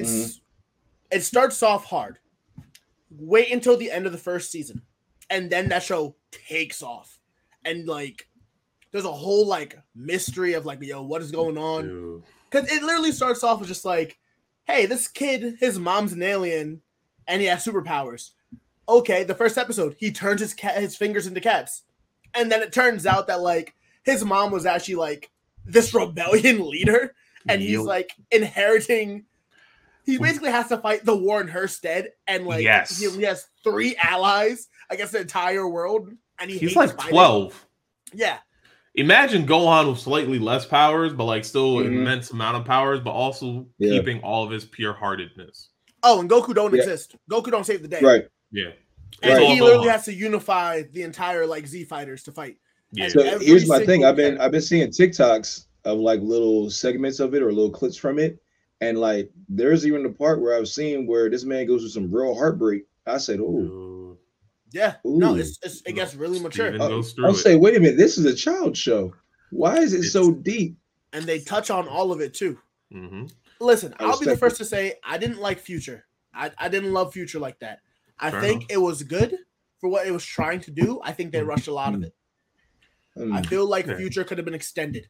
It starts off hard. Wait until the end of the first season, and then that show takes off. And like, there's a whole like mystery of like, yo, what is going on? Because it literally starts off with just like, hey, this kid, his mom's an alien, and he has superpowers. Okay, the first episode, he turns his fingers into cats, and then it turns out that like his mom was actually like this rebellion leader, and he's like inheriting. He basically has to fight the war in her stead, and like he has 3 allies against the entire world, and he's like 12. Yeah. Imagine Gohan with slightly less powers, but like still an immense amount of powers, but also keeping all of his pure-heartedness. Oh, and Goku don't exist. Goku don't save the day. Right. Yeah. And he literally has to unify the entire like Z fighters to fight. Yeah. So here's my thing. I've been seeing TikToks of like little segments of it or little clips from it. And like there's even the part where I was seeing where this man goes through some real heartbreak. I said, oh. Yeah. Ooh. No, it gets really mature. I'll say, wait a minute, this is a child show. Why is it so deep? And they touch on all of it too. Listen, I'll be the first to say I didn't like Future. I didn't love Future like that. I think it was good for what it was trying to do. I think they rushed a lot of it. I feel like Future could have been extended.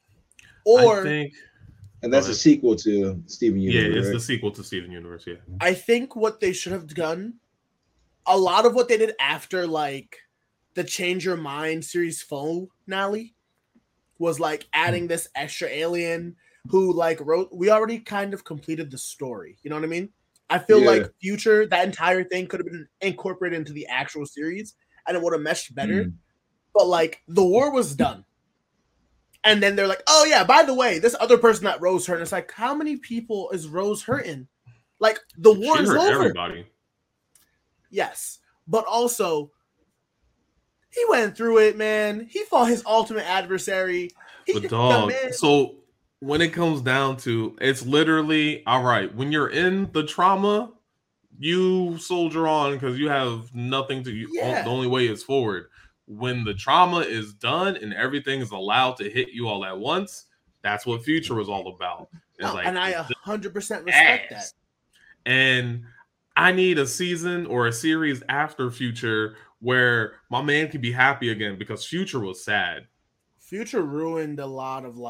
And that's a sequel to Steven Universe. Yeah, it's the sequel to Steven Universe, yeah. I think what they should have done, a lot of what they did after like the Change Your Mind series finale was like adding this extra alien who like wrote, we already kind of completed the story. You know what I mean? I feel like Future, that entire thing could have been incorporated into the actual series and it would have meshed better. But like the war was done. And then they're like, oh yeah, by the way, this other person that Rose hurt. And it's like, how many people is Rose hurting? Like the war is over. Everybody. Yes. But also, he went through it, man. He fought his ultimate adversary. But dog, so when it comes down to, it's literally, all right, when you're in the trauma, you soldier on because you have nothing to, the only way is forward. When the trauma is done and everything is allowed to hit you all at once, that's what Future was all about. And I 100% respect that. And I need a season or a series after Future where my man can be happy again because Future was sad. Future ruined a lot of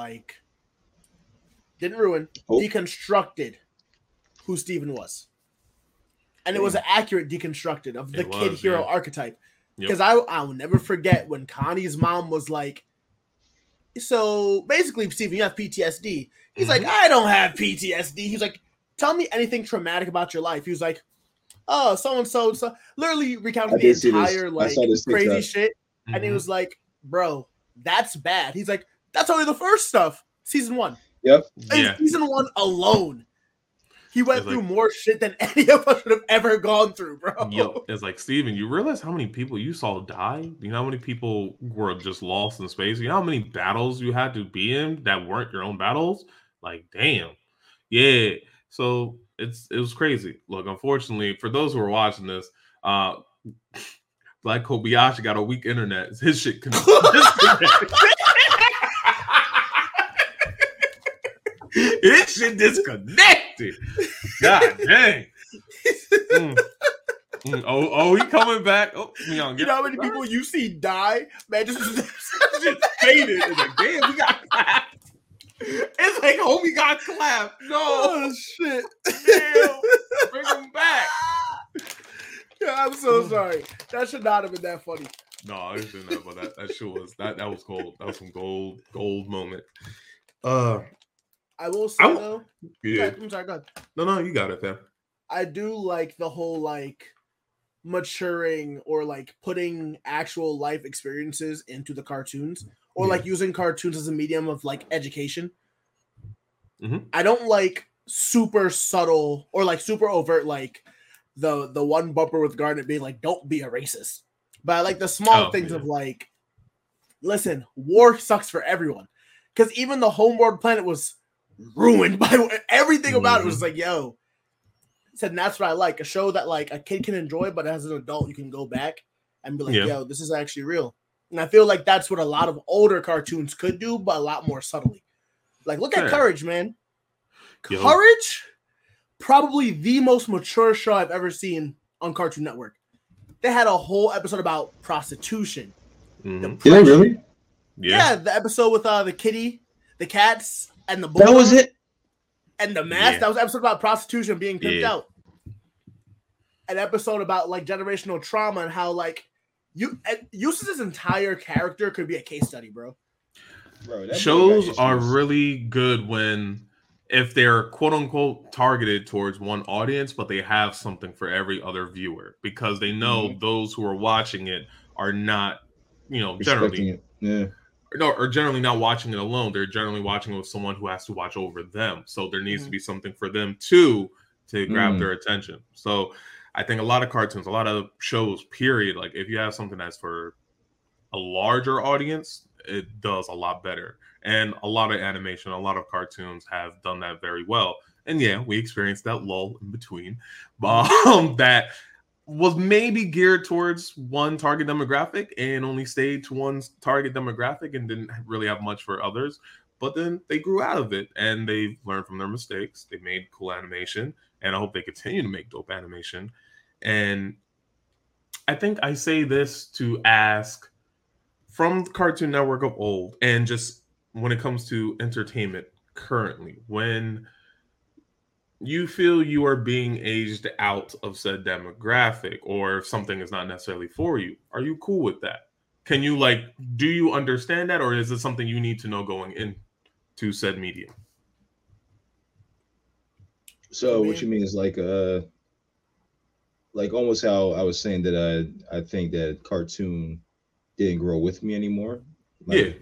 deconstructed who Steven was. And it was an accurate deconstructed of the kid hero archetype. Because I'll never forget when Connie's mom was like, so basically, Steven, you have PTSD. He's like, I don't have PTSD. He's like, tell me anything traumatic about your life. He was like, oh, so and so, literally recounting I the did see this. entire I like saw this crazy TikTok. shit, and he Mhm. was like, "Bro, that's bad." He's like, "That's only the first stuff, season 1." Yep. In Yeah. season 1 alone, he went It's through like- more shit than any of us would have ever gone through, bro. Yo, it's like, Steven, you realize how many people you saw die? You know how many people were just lost in space? You know how many battles you had to be in that weren't your own battles? Like, damn. Yeah. So it was crazy. Look, unfortunately, for those who are watching this, Black Kobayashi got a weak internet. His shit can disconnect. His shit disconnected. God dang. Oh, he coming back. Oh, You know how many people you see die? Man, just faded. It's like, damn, we got clapped. It's like, homie got clapped. No, oh shit. damn, bring him back. Yeah, I'm so sorry. That should not have been that funny. No, I didn't know, but that shit was that was gold. That was some gold moment. I will say I- though. Yeah. I'm sorry, go ahead. No, you got it, fam. I do like the whole like maturing or like putting actual life experiences into the cartoons or Yeah. like using cartoons as a medium of like education. Mhm. I don't like super subtle or like super overt like the one bumper with Garnet being like, "Don't be a racist," but I like the small Oh, things yeah. of like, listen, war sucks for everyone, because even the homeworld planet was ruined by everything about it. Was like, yo, said, and that's what I like, a show that like a kid can enjoy, but as an adult you can go back and be like, Yeah. yo, this is actually real. And I feel like that's what a lot of older cartoons could do, but a lot more subtly. Like, look at Fair. Courage, man. Yo. Courage, probably the most mature show I've ever seen on Cartoon Network. They had a whole episode about prostitution. Mhm. Did they depression. really? Yeah, the episode with the kitty, the cats, and the That was bulldog, it. and the mask. Yeah. That was an episode about prostitution being pimped Yeah. out. An episode about like generational trauma and how like Eustace's entire character could be a case study, bro. Bro, that Shows movie got are issues. really good when if they're quote unquote targeted towards one audience, but they have something for every other viewer because they know those who are watching it are not, respecting generally it. Yeah. or generally not watching it alone. They're generally watching it with someone who has to watch over them. So there needs to be something for them too to grab their attention. So I think a lot of cartoons, a lot of shows, period, like if you have something that's for a larger audience, it does a lot better. And a lot of animation, a lot of cartoons have done that very well. And yeah, we experienced that lull in between. That was maybe geared towards one target demographic and only stayed to one target demographic and didn't really have much for others. But then they grew out of it and they learned from their mistakes. They made cool animation, and I hope they continue to make dope animation. And I think I say this to ask, from the Cartoon Network of old, and just when it comes to entertainment currently, when you feel you are being aged out of said demographic, or if something is not necessarily for you, are you cool with that? Can you do you understand that, or is it something you need to know going into said medium? So what you mean is like almost how I was saying that I think that cartoon didn't grow with me anymore. Yeah.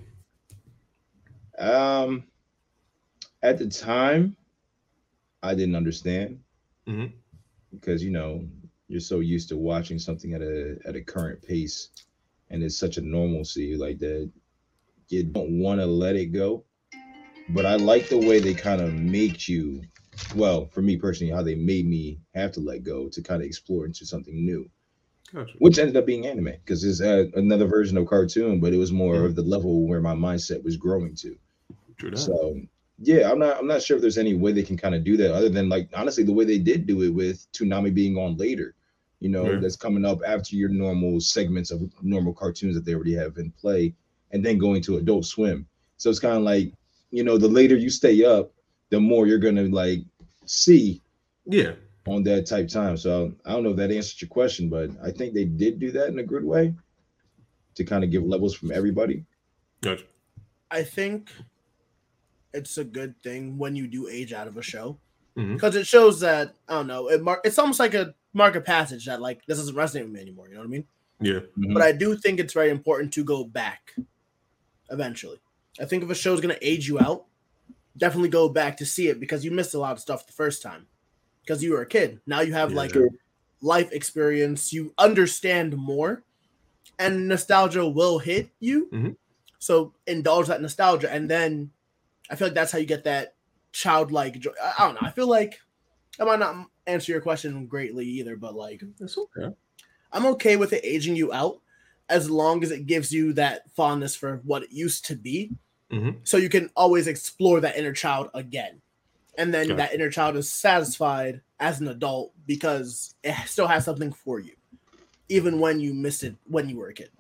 At the time, I didn't understand Mhm. because you're so used to watching something at a current pace, and it's such a normalcy like that. You don't want to let it go, but I like the way they kind of make you. Well, for me personally, how they made me have to let go to kind of explore into something new. Gotcha. Which ended up being anime because it's another version of cartoon, but it was more of the level where my mindset was growing to. True that. So yeah, I'm not sure if there's any way they can kind of do that other than honestly the way they did do it with Toonami being on later. That's coming up after your normal segments of normal cartoons that they already have in play, and then going to Adult Swim. So it's kind of like, the later you stay up, the more you're gonna see. Yeah. On that type time. So I don't know if that answers your question, but I think they did do that in a good way to kind of give levels from everybody. Gotcha. I think it's a good thing when you do age out of a show. because it shows that I don't know. It's almost like a market passage that like this doesn't resonate with me anymore. You know what I mean? Yeah. But I do think it's very important to go back eventually. I think if a show's going to age you out, definitely go back to see it because you missed a lot of stuff the first time because you were a kid. Now you have like life experience. You understand more and nostalgia will hit you. Mm-hmm. So indulge that nostalgia. And then I feel like that's how you get that childlike joy. I don't know. I feel like I might not answer your question greatly either, but like, That's okay. I'm okay with it aging you out as long as it gives you that fondness for what it used to be. Mm-hmm. So you can always explore that inner child again. And then that inner child is satisfied as an adult because it still has something for you, even when you missed it when you were a kid.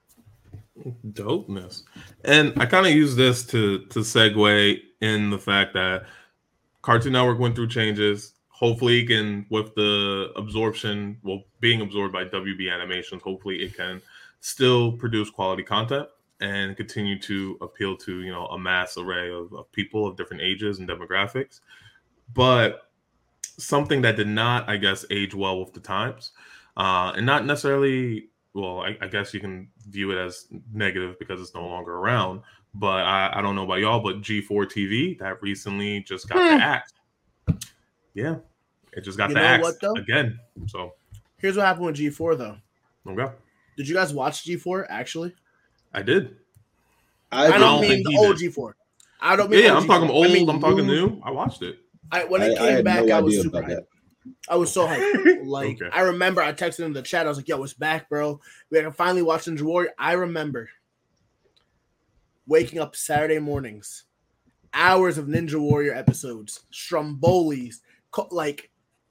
Dopeness. And I kind of use this to segue in the fact that Cartoon Network went through changes. Hopefully it can, with the absorption, being absorbed by WB Animations, hopefully it can still produce quality content and continue to appeal to, a mass array of people of different ages and demographics. But something that did not, I guess, age well with the times, and not necessarily, I guess you can view it as negative because it's no longer around. But I don't know about y'all, but G4 TV, that recently just got the axe. Yeah, it just got the axe again. So here's what happened with G4, though. Okay. Did you guys watch G4, actually? I did. I don't mean the old G4. I don't mean I'm talking old. I'm talking new. I watched it. When it came back, I was super hyped. I was so hyped. Like, I remember I texted in the chat. I was like, yo, it's back, bro. We can finally watch Ninja Warrior. I remember waking up Saturday mornings, hours of Ninja Warrior episodes, Strombolis, like,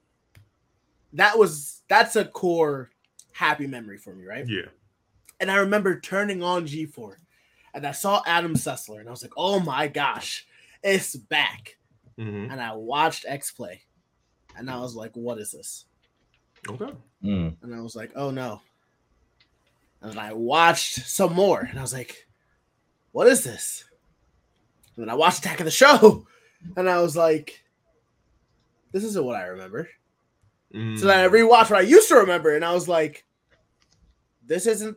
that's a core happy memory for me, right? Yeah. And I remember turning on G4 and I saw Adam Sessler and I was like, oh my gosh, it's back. Mm-hmm. And I watched X-Play and I was like, what is this? Okay. And I was like, oh no. And then I watched some more and I was like, what is this? And then I watched Attack of the Show and I was like, this isn't what I remember. So then I rewatched what I used to remember and I was like, this is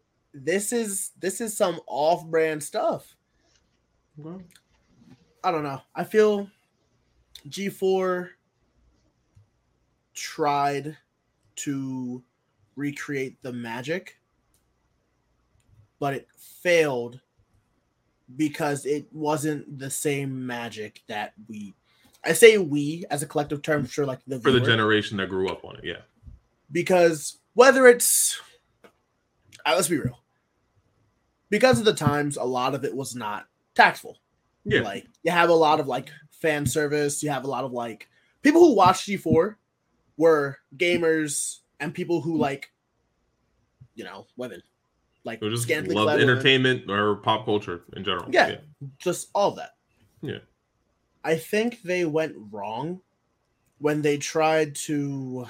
some off-brand stuff. Well, I don't know. I feel G4 tried to recreate the magic, but it failed because it wasn't the same magic that I say we as a collective term for like the viewer, generation that grew up on it, yeah. Because whether it's let's be real. Because of the times, a lot of it was not tactful. Yeah. Like, you have a lot of, like, fan service. You have a lot of, like, people who watched G4 were gamers and people who, like, women. Like, or just love entertainment or pop culture in general. Yeah. Just all of that. Yeah. I think they went wrong when they tried to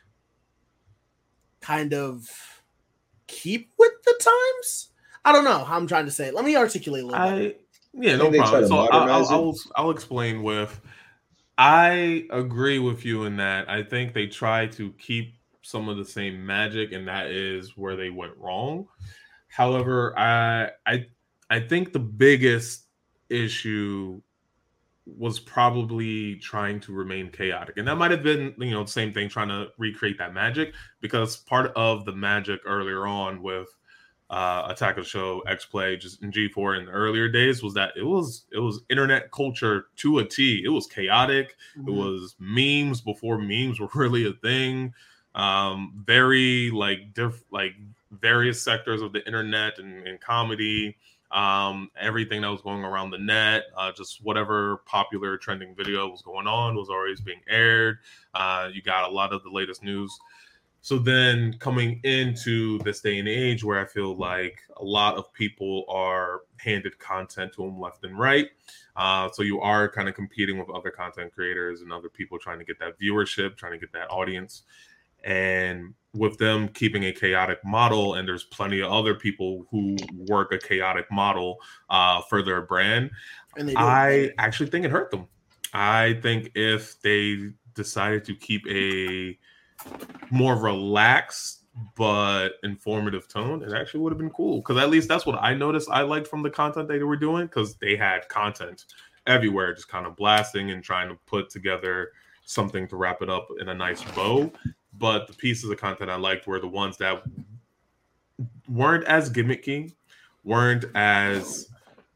kind of keep with the times. I don't know how I'm trying to say it. Let me articulate a little bit. Yeah, no problem. So I'll explain with. I agree with you in that. I think they try to keep some of the same magic, and that is where they went wrong. However, I think the biggest issue was probably trying to remain chaotic, and that might have been the same thing, trying to recreate that magic, because part of the magic earlier on with Attack of the Show, X-Play, just in G4 in the earlier days was that it was internet culture to a T. It was chaotic. Mm-hmm. It was memes before memes were really a thing. Very various sectors of the internet and comedy. Everything that was going around the net, just whatever popular trending video was going on was always being aired. You got a lot of the latest news. So then coming into this day and age where I feel like a lot of people are handed content to them left and right. So you are kind of competing with other content creators and other people trying to get that viewership, trying to get that audience. And with them keeping a chaotic model, and there's plenty of other people who work a chaotic model for their brand, and I actually think it hurt them. I think if they decided to keep a more relaxed but informative tone, it actually would have been cool. Because at least that's what I noticed I liked from the content they were doing, because they had content everywhere, just kind of blasting and trying to put together something to wrap it up in a nice bow. But the pieces of content I liked were the ones that weren't as gimmicky, weren't as,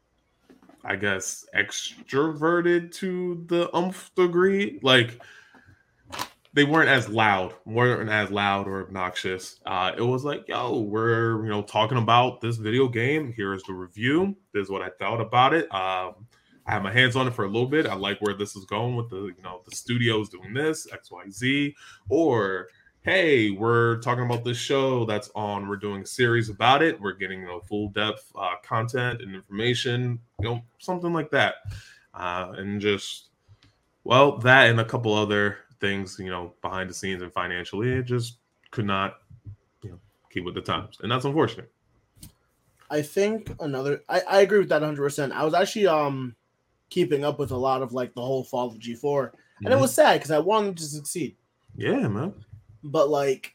I guess, extroverted to the degree. Like, they weren't as loud or obnoxious. It was like, yo, we're talking about this video game. Here's the review. This is what I thought about it. I had my hands on it for a little bit. I like where this is going with the studio's doing this, XYZ. Or, hey, we're talking about this show that's on. We're doing a series about it. We're getting full depth content and information, something like that. And just, well, that and a couple other things, behind the scenes and financially, it just could not, keep with the times, and that's unfortunate. I think I agree with that 100%. I was actually keeping up with a lot of like the whole fall of G4, and it was sad because I wanted them to succeed. Yeah, man. But like,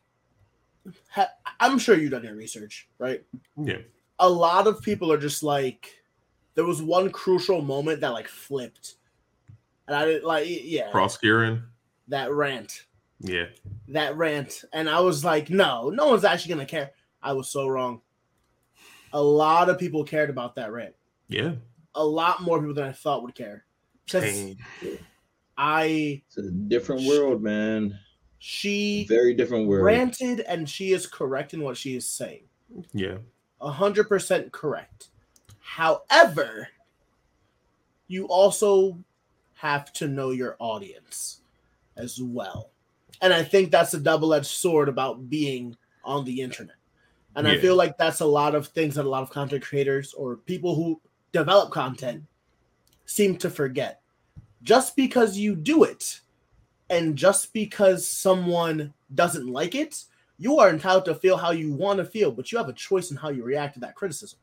I'm sure you've done your research, right? Yeah. A lot of people are just like, there was one crucial moment that like flipped, and I didn't like, yeah, Cross-gearing. That rant. Yeah. That rant. And I was like, no one's actually going to care. I was so wrong. A lot of people cared about that rant. Yeah. A lot more people than I thought would care. It's a different world, man. Very different world. Ranted, and she is correct in what she is saying. Yeah. 100% correct. However, you also have to know your audience as well. And I think that's a double-edged sword about being on the internet. And I feel like that's a lot of things that a lot of content creators or people who develop content seem to forget. Just because you do it and just because someone doesn't like it, you are entitled to feel how you want to feel, but you have a choice in how you react to that criticism.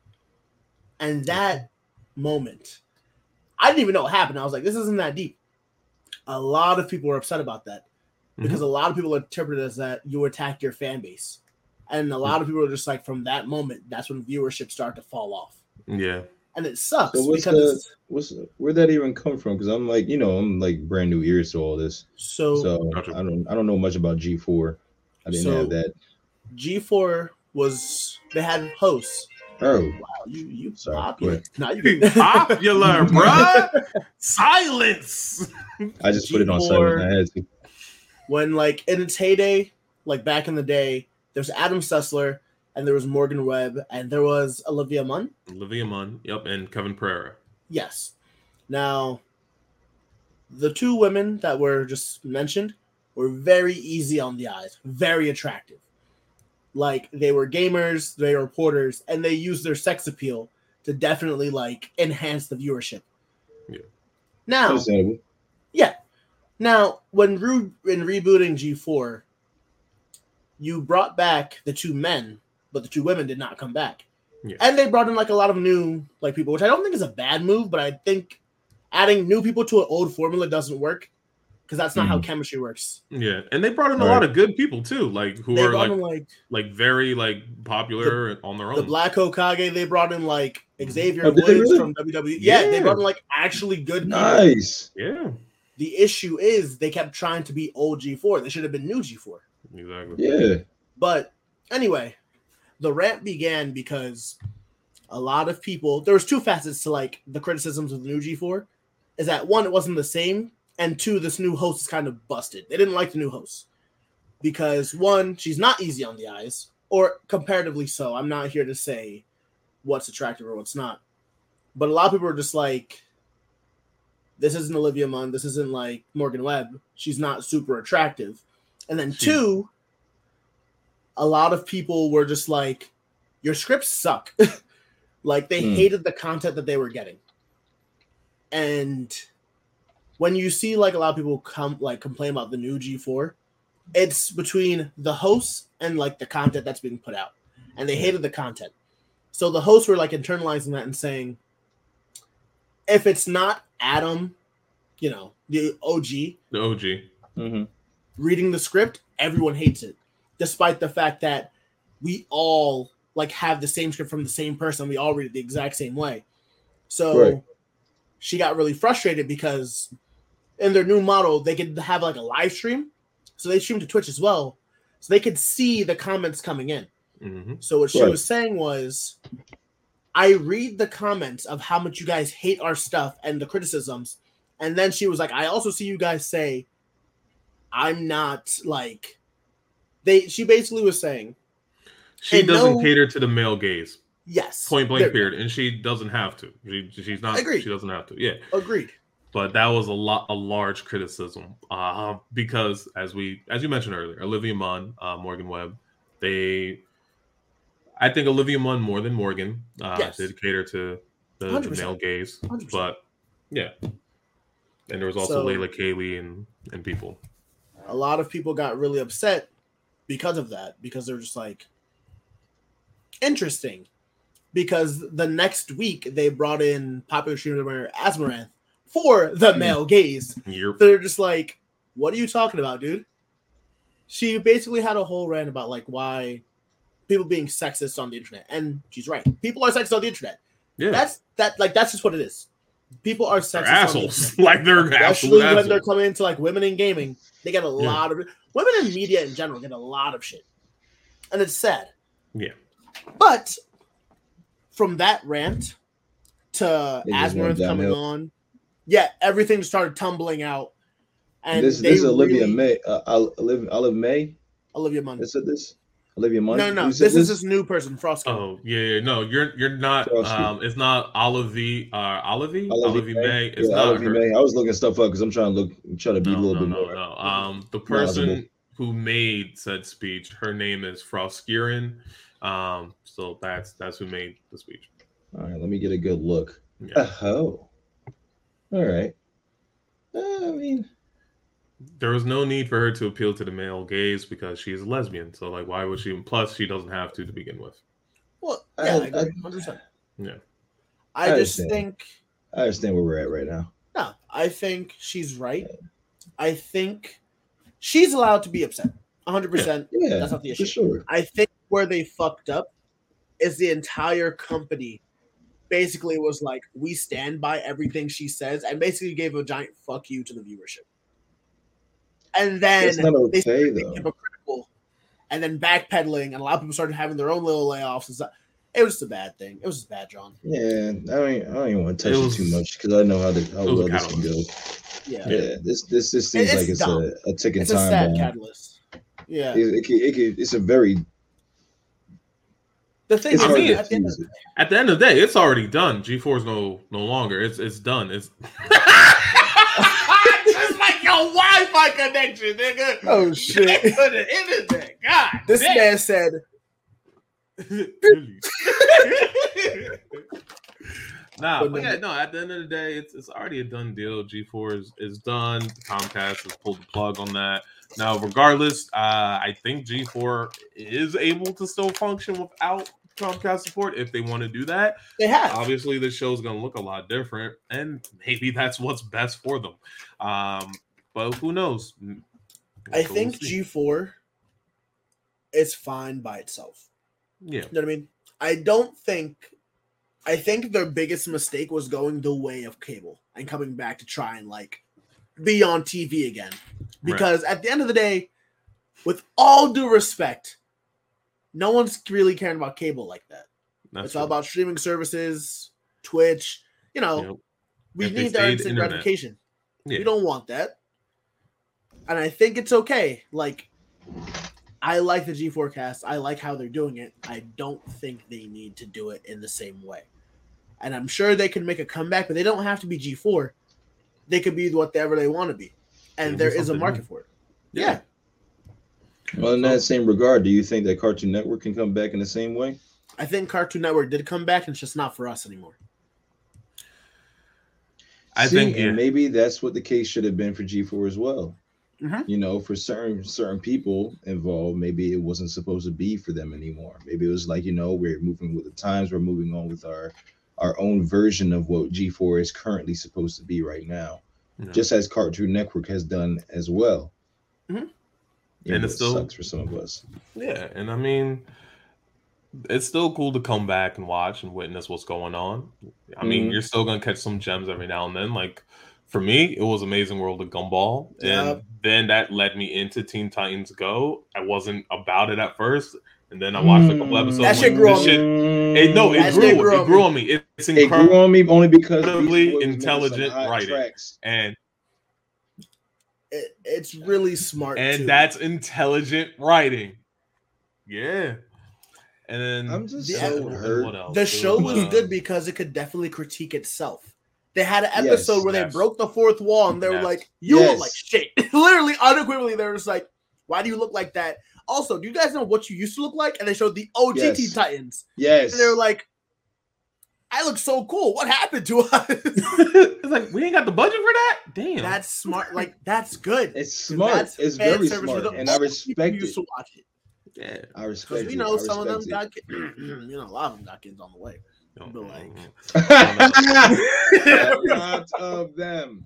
And that moment, I didn't even know what happened. I was like, this isn't that deep. A lot of people were upset about that because a lot of people interpret it as that you attacked your fan base. And a lot of people are just like, from that moment, that's when viewership started to fall off. Yeah. And it sucks. So where'd that even come from? Because I'm like, I'm like brand new ears to all this. So I don't know much about G4. I didn't have that. G4 they had hosts. Oh wow! You sorry. Popular. Now you popular, bruh. Silence. I just put it on silent. I had to. When like in its heyday, like back in the day, there's Adam Sessler and there was Morgan Webb and there was Olivia Munn. Yep, and Kevin Pereira. Yes. Now, the two women that were just mentioned were very easy on the eyes, very attractive. Like, they were gamers, they were reporters, and they used their sex appeal to definitely, like, enhance the viewership. Yeah. Now, yeah. Now, when rebooting G4, you brought back the two men, but the two women did not come back. Yeah. And they brought in, like, a lot of new, like, people, which I don't think is a bad move, but I think adding new people to an old formula doesn't work. Because that's not how chemistry works. Yeah, and they brought in a lot of good people too, like who are like very like popular on their own. The Black Hokage, they brought in like Xavier Woods from WWE. Yeah, they brought in like actually good people. Nice. Yeah. The issue is they kept trying to be old G4. They should have been new G4. Exactly. Yeah. But anyway, the rant began because a lot of people. There was two facets to like the criticisms of the new G4. Is that one, it wasn't the same. And two, this new host is kind of busted. They didn't like the new host because one, she's not easy on the eyes, or comparatively so. I'm not here to say what's attractive or what's not. But a lot of people are just like, this isn't Olivia Munn. This isn't like Morgan Webb. She's not super attractive. And then two, a lot of people were just like, your scripts suck. Like they hated the content that they were getting. And when you see like a lot of people complain about the new G4, it's between the hosts and like the content that's being put out, and they hated the content. So the hosts were like internalizing that and saying, if it's not Adam you know, the OG, The OG. Mm-hmm. reading the script, everyone hates it, despite the fact that we all like have the same script from the same person. We all read it the exact same way. So Right. she got really frustrated because in their new model, they could have like a live stream. So they stream to Twitch as well. So they could see the comments coming in. Mm-hmm. So what she Right. was saying was, I read the comments of how much you guys hate our stuff and the criticisms. And then she was like, I also see you guys say, I'm not like, she basically was saying, She And doesn't no- cater to the male gaze. yes. Point blank there- period. And she doesn't have to. She's not. Agreed. She doesn't have to. Yeah. Agreed. But that was a large criticism because as you mentioned earlier, Olivia Munn, Morgan Webb, I think Olivia Munn more than Morgan Yes. did cater to the 100%. male gaze, 100%. but yeah, and there was also So- Layla Kaylee and people. A lot of people got really upset because of that, because they're just like, interesting. Because the next week they brought in popular streamer Asmaranth for the male gaze. Yep. They're just like, what are you talking about, dude? She basically had a whole rant about like why people being sexist on the internet, and she's right. People are sexist on the internet. Yeah, That's just what it is. People are sexist. they're on the internet. assholes. Like they're Especially absolute when they're assholes. coming into like women in gaming, they get a lot of women in media in general get a lot of shit, and it's sad. Yeah. But from that rant to It just went Asmaranth coming downhill. on, yeah, everything started tumbling out. And This they is Olivia really- May. Olive May. Olivia Munn. That said this. Olivia Munn. No, Who said this is this new person, Frosty. Oh yeah, no, you're not. Frosty. It's not Olivie May. It's Yeah, not Olivia her. May. I was looking stuff up because I'm trying to be a little bit more. No. The person who made said speech, her name is Froskirin. So that's who made the speech. All right, let me get a good look. Yeah. Oh, all right. I mean, There was no need for her to appeal to the male gaze because she's a lesbian. So like, why would she? Plus, she doesn't have to begin with. Well, yeah, I I- agree, 100%. Yeah. I just understand. think I understand where we're at right now. no, I think she's right. I think she's allowed to be upset. 100%. Yeah, That's not the issue. for sure. I think where they fucked up is the entire company basically was like, we stand by everything she says, and basically gave a giant fuck you to the viewership. And then That's not they okay started being though. hypocritical, and then backpedaling, and a lot of people started having their own little layoffs. And stuff. It was just a bad thing. It was just bad, John. Yeah, I don't even want to touch It it, was- too much because I know how was well a this can go. Yeah, Yeah, this seems It's like it's dumb. a ticking it's a time sad bomb. catalyst. Yeah, It's a very. the thing It's is, hard to at the end of use it. At the end of the day, it's already done. G4 is no longer. It's done. It's just like your Wi-Fi connection, nigga. oh shit, To the internet. God. this damn. man said, But yeah, no. At the end of the day, it's already a done deal. G4 is done. Comcast has pulled the plug on that. Now, regardless, I think G4 is able to still function without Comcast support if they want to do that. they have. Obviously, the show's going to look a lot different, and maybe that's what's best for them. But who knows? I So think we'll see. G4 is fine by itself. Yeah, You know what I mean? I think their biggest mistake was going the way of cable and coming back to try and like be on TV again. Because at the end of the day, with all due respect, no one's really caring about cable like that. that's It's all true. about streaming services, Twitch. You know, Yep. we If they need that stayed instant internet. gratification. Yeah. We don't want that. And I think it's okay. Like, I like the G4 cast. I like how they're doing it. I don't think they need to do it in the same way. And I'm sure they can make a comeback, but they don't have to be G4. They could be whatever they want to be. And Maybe there is a something market new. for it. Yeah. Well, in that same regard, do you think that Cartoon Network can come back in the same way? I think Cartoon Network did come back, and it's just not for us anymore. I think and maybe that's what the case should have been for G4 as well. Mhm. You know, for certain people involved, maybe it wasn't supposed to be for them anymore. Maybe it was like, you know, we're moving with the times, we're moving on with our own version of what G4 is currently supposed to be right now. Yeah. just as Cartoon Network has done as well. Mhm. And it still sucks for some of us. Yeah, and I mean, it's still cool to come back and watch and witness what's going on. I mean, Mhm. you're still gonna catch some gems every now and then. Like for me, it was Amazing World of Gumball, and Yep. then that led me into Teen Titans Go. I wasn't about it at first, and then I watched a couple episodes. That I'm shit like, grew this on shit. Mm. That shit grew It grew on me. It's It incredible. grew on me only because Beast Boy Incredibly was making some intelligent hot writing. tracks. And It's really smart. and too. that's intelligent writing. Yeah. And then I'm just The- so and hurt. what else? The show was Uh, good because it could definitely critique itself. They had an Yes, episode where they yes. broke the fourth wall and they were Yes. like, "You look Yes. like shit." Literally, unequivocally, they were just like, "Why do you look like that?" Also, do you guys know what you used to look like? And they showed the OG Yes. Teen Titans, Yes. and they were like, "I look so cool. What happened to us?" it's like we ain't got the budget for that. Damn. That's smart. Like that's good. It's smart. That's It's fan very service for smart, the and I old respect people who used it. to watch it. yeah. I Because respect we it. know I some of them respect got, a lot of them got kids on the way. But like, it. A lot of them.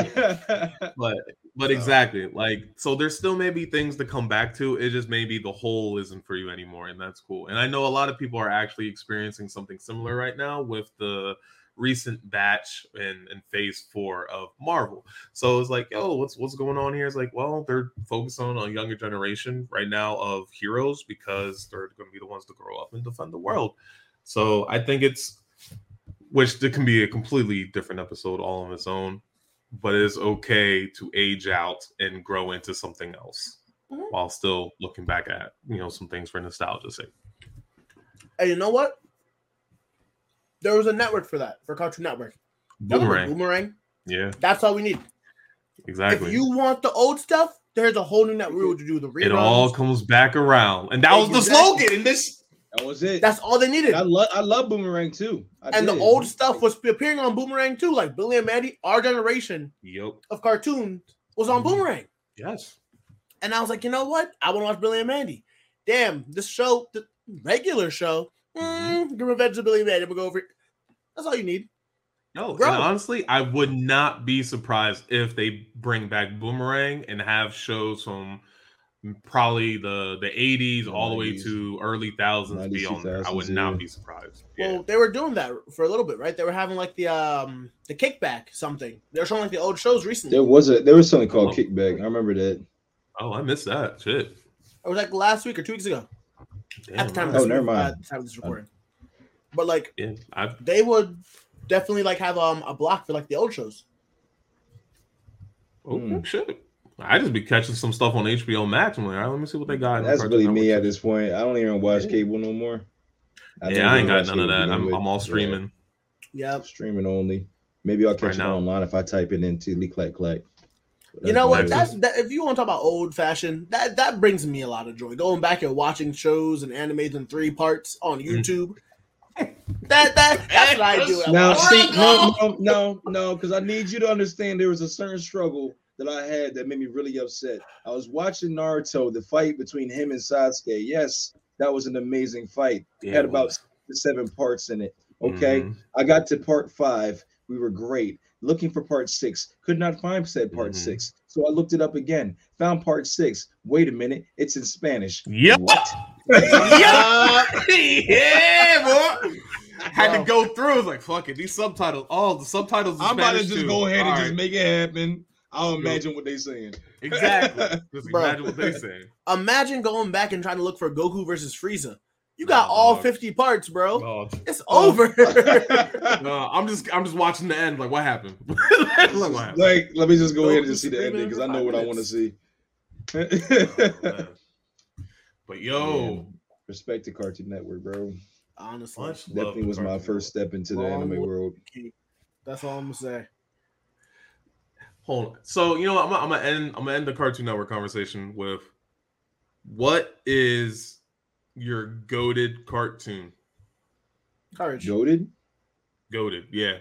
but exactly, like, so there still may be things to come back to. It just maybe the whole isn't for you anymore, and that's cool. And I know a lot of people are actually experiencing something similar right now with the recent batch in phase 4 of Marvel. So it's like, oh, what's going on here? It's like, well, they're focusing on a younger generation right now of heroes because they're going to be the ones to grow up and defend the world. So I think which it can be a completely different episode all on its own, but it is okay to age out and grow into something else Mhm. while still looking back at, some things for nostalgia's sake. and you know what? There was a network for that, for Cartoon Network. Boomerang. Boomerang. Yeah, That's all we need. exactly. If you want the old stuff, there's a whole new network to do the reruns. It all comes back around. And that was the Exactly. slogan in this. That was it. That's all they needed. I love Boomerang too. And the old stuff was appearing on Boomerang too, like Billy and Mandy. Our generation Yep. of cartoons was on Boomerang. Yes. And I was like, you know what? I want to watch Billy and Mandy. Damn, this show, the regular show, the Revenge of Billy and Mandy, we'll go over it. That's all you need. No, Bro. and honestly, I would not be surprised if they bring back Boomerang and have shows from probably the 80s The all the way 90s. to early thousands 90s, be on there. I would 2000s, not yeah. be surprised. Yeah. Well, they were doing that for a little bit, right? They were having like the kickback something. They were showing like the old shows recently. There was something called Oh. Kickback. I remember that. Oh, I missed that. Shit. It was like last week or 2 weeks ago. Damn, At the time, right. of Oh, never mind. At the time of this recording. But like, Yeah, they would definitely like have a block for like the old shows. shit. I just be catching some stuff on HBO Max. I'm like, all right, let me see what they got. in the That's Cartoon really me Network at this point. I don't even watch Yeah. cable no more. Yeah, I ain't got watch none of cable that. to I'm begin with. all Yeah, streaming. Yeah. streaming only. Maybe I'll catch Right it now. online if I type it into Lee Clack Clack. You know what? That's- That if you want to talk about old fashioned, that brings me a lot of joy. Going back and watching shows and animes in 3 parts on YouTube. That's what I do. Now, see, no, because I need you to understand there was a certain struggle that I had that made me really upset. I was watching Naruto, the fight between him and Sasuke. Yes, that was an amazing fight. It Yeah, had it about was. 7 parts in it. Okay, Mhm. I got to part 5. We were great. Looking for part 6, could not find said part Mhm. 6. So I looked it up again. Found part 6. Wait a minute, it's in Spanish. Yep. What? Yeah, boy. Had to go through. I was like, fuck it. These subtitles. Oh, the subtitles. in I'm about to Spanish just too. go ahead and All just right. make it happen. I'll imagine what they're saying. Exactly. Just Bro. imagine what they say. Imagine going back and trying to look for Goku versus Frieza. You got No, all dog. 50 parts, bro. Oh, It's over. no, I'm just watching the end. Like, what happened? Like, what happened? Like, let me just go ahead and Goku just see the screaming ending because I for know 5 what I want to minutes. see. Oh, man. But yo, Man, respect to Cartoon Network, bro. Honestly, much love Definitely to was my Cartoon first step into the Long anime way. world. that's all I'm gonna say. Hold on. So I'm gonna end the Cartoon Network conversation with what is your goated cartoon? Courage. Goated? Goated, yeah.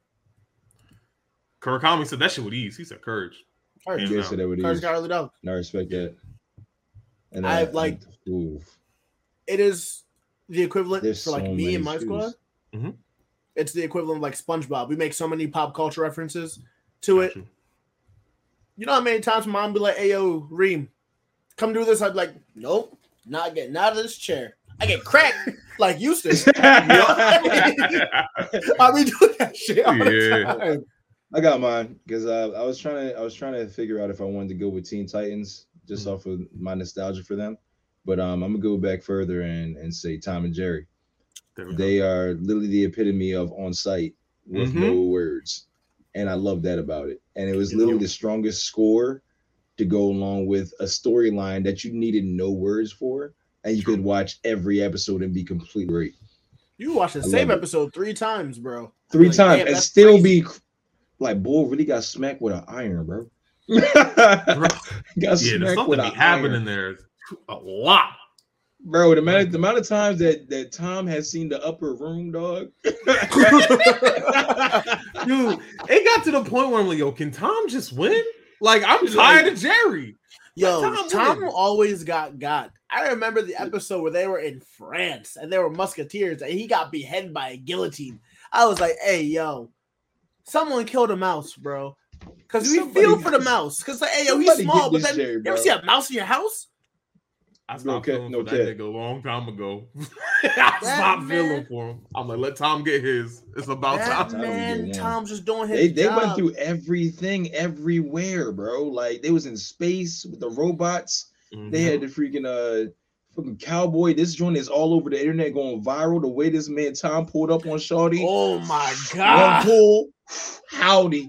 Kurakami said that shit with ease. He said courage. Courage. Yeah. Yeah, so that what it Courage is. got early dog. And I respect that. And I like- ooh, It is the equivalent There's for like so me many and my shoes. squad. Mhm. It's the equivalent of like SpongeBob. We make so many pop culture references to it. Gotcha. You know how many times mom be like, "Hey, yo, Reem, come do this." I'd be like, "Nope, not getting out of this chair." I get cracked like Eustace. I be doing that shit all the time. I got mine because I was trying to figure out if I wanted to go with Teen Titans just off of my nostalgia for them, but I'm gonna go back further and say Tom and Jerry. They are literally the epitome of on site with no words, and I love that about it. And it was literally the strongest score to go along with a storyline that you needed no words for, and you could watch every episode and be completely great. You watch the same episode 3 times, bro. 3 times and still crazy. Be like, boy, really got smacked with an iron, bro. There's something happening there a lot. Bro, the amount of times that Tom has seen the upper room, dog. Dude, it got to the point where I'm like, yo, can Tom just win? Like, I'm tired of Jerry. Yo, Tom always got. I remember the episode where they were in France and they were musketeers and he got beheaded by a guillotine. I was like, hey, yo, someone killed a mouse, bro. Because we feel for the mouse. Because, like, hey, yo, he's small, but then you ever see a mouse in your house? I stopped feeling for that nigga a long time ago. I stopped feeling for him. I'm like, let Tom get his. It's about time. Man, Tom's just doing his job. They went through everything everywhere, bro. Like, they was in space with the robots. They had the freaking fucking cowboy. This joint is all over the internet going viral. The way this man Tom pulled up on Shawty. Oh my god. One pull. Howdy.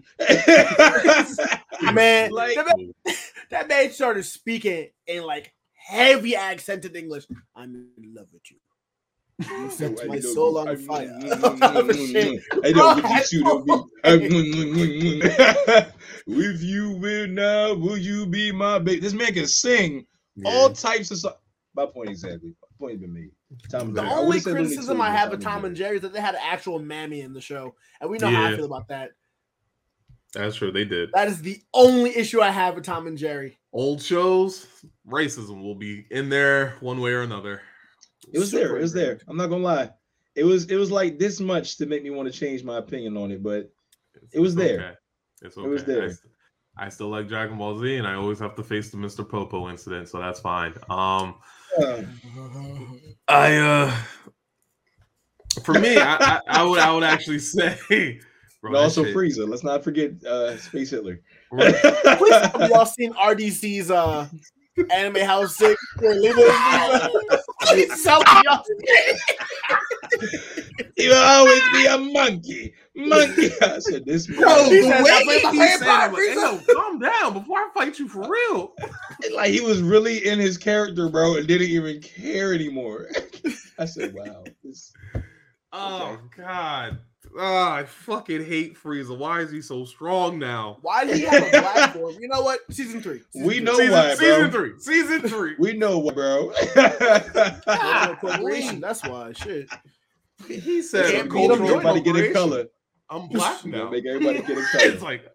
Man, like, that man started speaking in like heavy accented English. I'm in love with you. You set my soul on fire. I don't get you. With you will now, will you be my baby? This man can sing all types of songs. My point exactly. My point been made. The only criticism I have of Tom and Jerry is that they had an actual mammy in the show, and we know how I feel about that. That's true. They did. That is the only issue I have with Tom and Jerry. Old shows, racism will be in there one way or another. It was there. It was there. I'm not gonna lie. It was like this much to make me want to change my opinion on it, but it was there. Okay. It's okay. It was there. I still like Dragon Ball Z, and I always have to face the Mr. Popo incident, so that's fine. For me, I would actually say, bro, also Frieza. Let's not forget Space Hitler. Have y'all seen RDC's Anime House 6? He will always be a monkey. I said this. Bro, calm down before I fight you for real. Like he was really in his character, bro, and didn't even care anymore. I said, "Wow." Oh God. I fucking hate Frieza. Why is he so strong now? Why did he have a black form? You know what? Season 3. We know why, bro. Season 3. We know why, bro. That's why. Shit. He said, "Can't beat him. Everybody get a color. I'm black now. Make everybody get a color." It's like,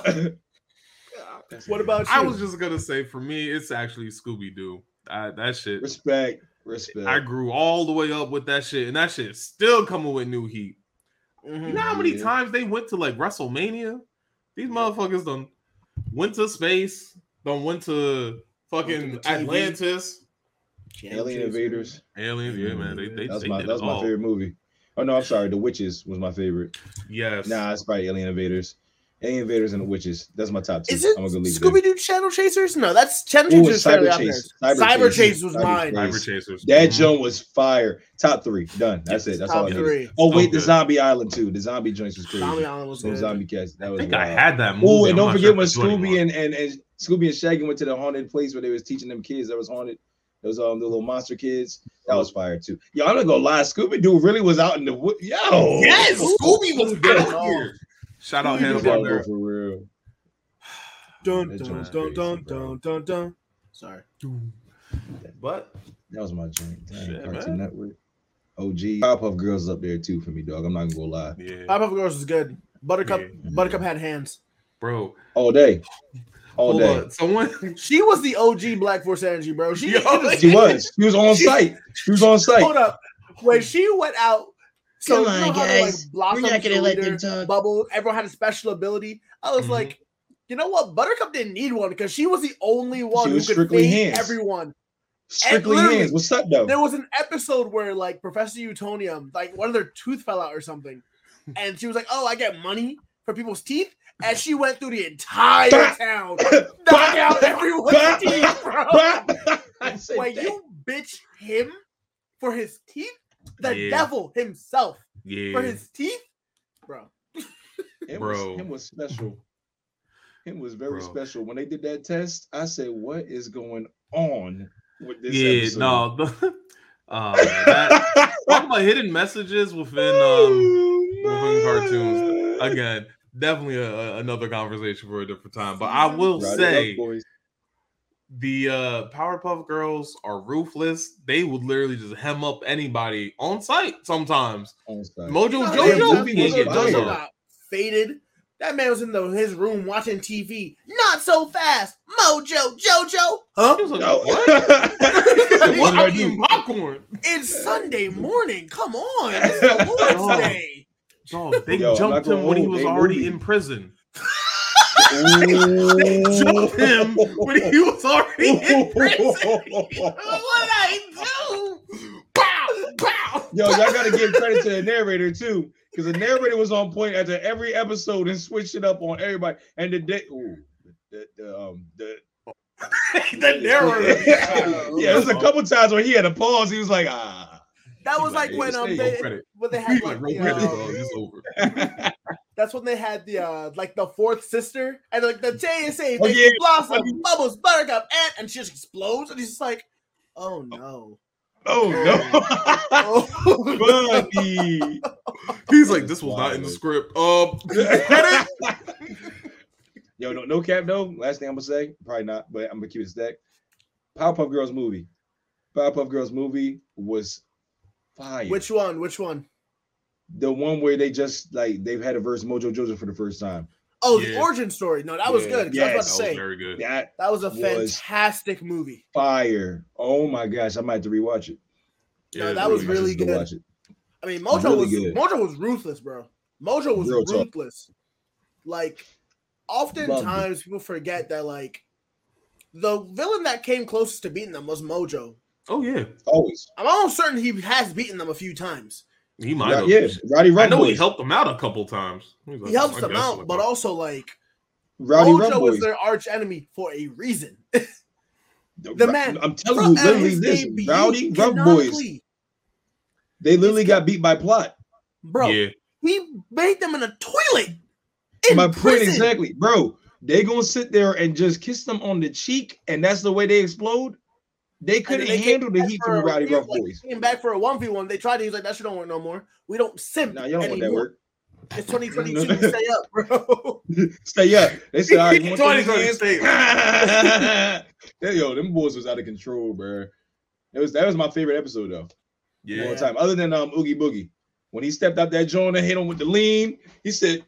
what about you? I was just gonna say, for me, it's actually Scooby Doo. That shit. Respect. I grew all the way up with that shit, and that shit is still coming with new heat. Mm-hmm. You know how many times they went to like WrestleMania? These motherfuckers done went to space, done went to fucking Atlantis. Alien Invaders. Aliens, yeah, man. That was my favorite movie. Oh no, I'm sorry. The Witches was my favorite. Yes. Nah, it's probably Alien Invaders. Alien Invaders and the Witches. That's my top 2. Is it Scooby-Doo Channel Chasers? No, that's Channel Chasers. Cyber Chasers was mine. Cyber Chasers. That joint was fire. Top 3. Done. That's it. That's all I need. Oh, wait, the Zombie Island too. The zombie joints was crazy. Zombie Island was good. Zombie cats. That was I think I had that movie. Oh, and don't forget when Scooby and Scooby and Shaggy went to the haunted place where they was teaching them kids that was haunted. Those the little monster kids. That was fire too. Yo, I'm not gonna lie. Scooby-Doo really was out in the wood. Yo. Yes, Scooby was out here. Shout out Hanna-Barbera. For real. Dun, dun, dun, dun, dun, dun, dun. Sorry. But that was my joint. Cartoon Network. OG. Powerpuff Girls up there too for me, dog. I'm not gonna lie. Yeah. Powerpuff Girls was good. Buttercup had hands. Bro. All day. All day. She was the OG Black Force Energy, bro. She was. She was on site. She was on site. Hold up. When she went out, so come on, guys. We're not gonna let them talk. Bubble. Everyone had a special ability. I was like, You know what? Buttercup didn't need one because she was the only one She who was could strictly fade hands. everyone. Strictly literally, hands. What's up, though? There was an episode where like Professor Utonium, like one of their tooth fell out or something, and she was like, "Oh, I get money for people's teeth," and she went through the entire town, knocking out everyone's teeth, bro. When you bitch him for his teeth, the devil himself for his teeth, bro. Him was special. Him was very special. When they did that test, I said, "What is going on with this episode?" No. Talk about hidden messages within cartoons. Again, definitely another conversation for a different time. But I will say, the Powerpuff Girls are ruthless. They would literally just hem up anybody on sight sometimes. Mojo Jojo got faded. That man was in his room watching TV. Not so fast, Mojo Jojo. Huh? He was like, what? What are you popcorn? It's Sunday morning. Come on, it's the Lord's Day. Dog, they jumped him when he was already in prison. They jumped him when he was already in prison. What I do? Pow, pow. Yo, y'all gotta give credit to the narrator too. Because the narrator was on point after every episode and switched it up on everybody. And the narrator. Yeah, there's a couple times where he had a pause. He was like, That was like when they had it's over. That's when they had the like the fourth sister and like the JSA Oh, Blossom, Bubbles, Buttercup, and she just explodes and he's just like, oh no. Oh no. Buddy. He's like, this was not in the script. Credit. Yo, no cap though. Last thing I'm gonna say, probably not, but I'm gonna keep it stacked. Powerpuff Girls movie. Powerpuff Girls movie was fire. Which one? The one where they just like they've had a verse Mojo Jojo for the first time. Oh, the origin story. No, that was good. Yes, I was about to say, very good. That was a fantastic movie. Fire. Oh my gosh, I might have to rewatch it. Yeah, no, that was really good. I mean, Mojo was ruthless, bro. Mojo was ruthless. Like, oftentimes people forget that like the villain that came closest to beating them was Mojo. Oh yeah, always. I'm almost certain he has beaten them a few times. He might have. Yeah, Roddy Rumboy. I know he helped them out a couple times. He helps them out, but also like Rowdy Mojo Rumboy was their arch enemy for a reason. The man, I'm telling you, literally this Rowdy Rumboys. They literally got beat by plot, bro. Yeah. He made them in a toilet. My point exactly, bro. They gonna sit there and just kiss them on the cheek, and that's the way they explode. They couldn't handle the heat from the Rowdy Rough Boys. Came back for a 1v1. They tried to use like that shit don't work no more. We don't simp. Nah, you don't want that work. It's 2022. Stay up, bro. Stay up. They said, all right, you want 2020 stay up. Yo, them boys was out of control, bro. That was my favorite episode though. Yeah. All time. Other than Oogie Boogie. When he stepped out that joint and hit him with the lean, he said,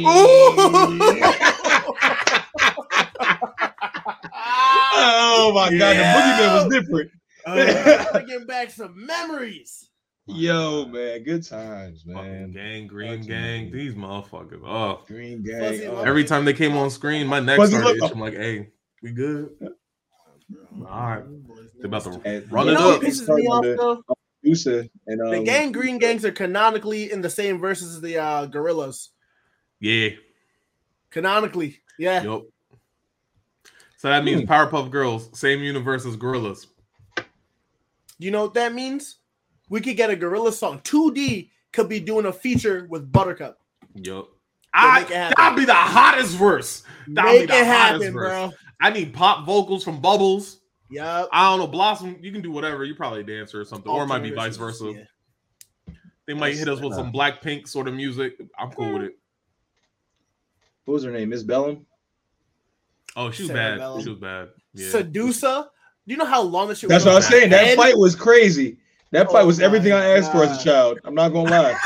oh my God, the boogeyman was different. Getting back some memories. Yo, man, good times, man. Green gang, these motherfuckers. Oh, Green gang. Every time they came on screen, my neck started itching. I'm like, hey, we good? All right. They're about to run it up. Pisses me off, though? And, the gang Green Gangs are canonically in the same verses as the Gorillas. Yeah. Canonically. Yeah. Yep. So that means Powerpuff Girls, same universe as Gorillas. You know what that means? We could get a Gorilla song. 2D could be doing a feature with Buttercup. Yep. That'd be the hottest verse. That'd be the hottest verse. Bro. I need pop vocals from Bubbles. Yep. I don't know. Blossom, you can do whatever. You probably a dancer or something. Or it might be vice versa. Yeah. They might hit us with some Blackpink sort of music. I'm cool with it. What was her name? Miss Bellum? Oh, she was bad. Bellum. She was bad. Yeah. Sedusa? Do you know how long that shit was? That's what I was saying. That fight was crazy. That fight was everything I asked for as a child. I'm not gonna lie.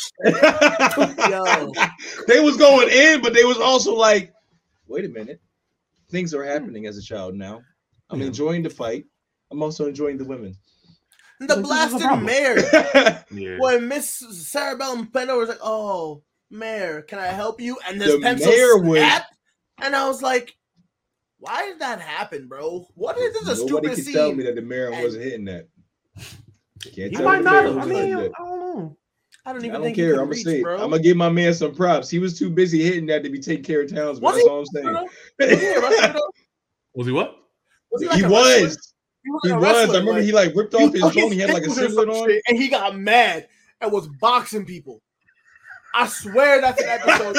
They was going in, but they was also like, wait a minute. Things are happening as a child now. I'm enjoying the fight. I'm also enjoying the women. The blasted mayor. When Miss Sarah Bellum bent over, was like, oh, mayor, can I help you? And this pencil snapped. And I was like, why did that happen, bro? What is this? A Nobody stupid can scene? tell me that the Marin wasn't hitting that. Can't He tell might me not the have. I Marin wasn't mean, hitting I that. don't know. I don't I even don't think care. he I'm could gonna reach, say, bro. I'm gonna give my man some props. He was too busy hitting that to be taking care of Townsend. Was That's he? all I'm saying. Was he a wrestler though? Was he what? Was he He like a wrestler? was. He He a was. wrestler, I remember like, he like ripped he off his took phone. He had like a fingers or singlet some on. shit, and he got mad and was boxing people. I swear that's an episode.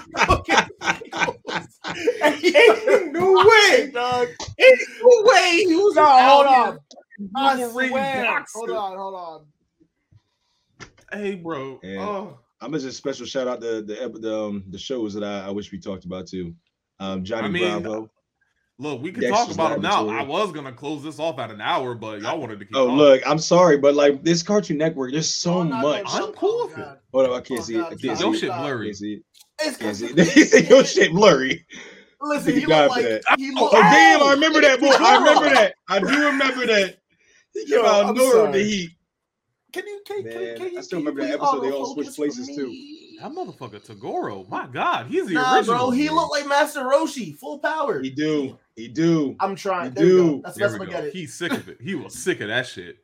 Ain't no way, dog. Ain't no way he was No, out hold here on. I Wolverine swear. boxing. Hold on. Hey, bro. And Oh, I'm gonna just special shout out the shows that I wish we talked about too. Johnny I mean, Bravo. look, we can Dexter's talk about him now. Laboratory. I was gonna close this off at an hour, but y'all wanted to keep Oh talking. look, I'm sorry, but like this Cartoon Network, there's so I'm not much. gonna- I'm cool with God. Hold on, I can't Oh, see it. I God, can't stop, see Your it. shit stop. blurry. Can't see it. It's Can't see because it. He said your shit blurry. listen, Thank he God looked for like that. he Oh looked. damn, I remember that boy. I remember Totoro. that. I do remember that. He came Yo, out of I'm nowhere with the sorry. heat. Can you Man, I still can you remember that please episode. They all autofocus switched for places too. me? That motherfucker Tagoro. My God, he's the Nah, original. bro, he looked like Master Roshi, full power. He do. He do. I'm trying. He There we go. do. That's the There best we I go. get it. He's sick of it. He was sick of that shit.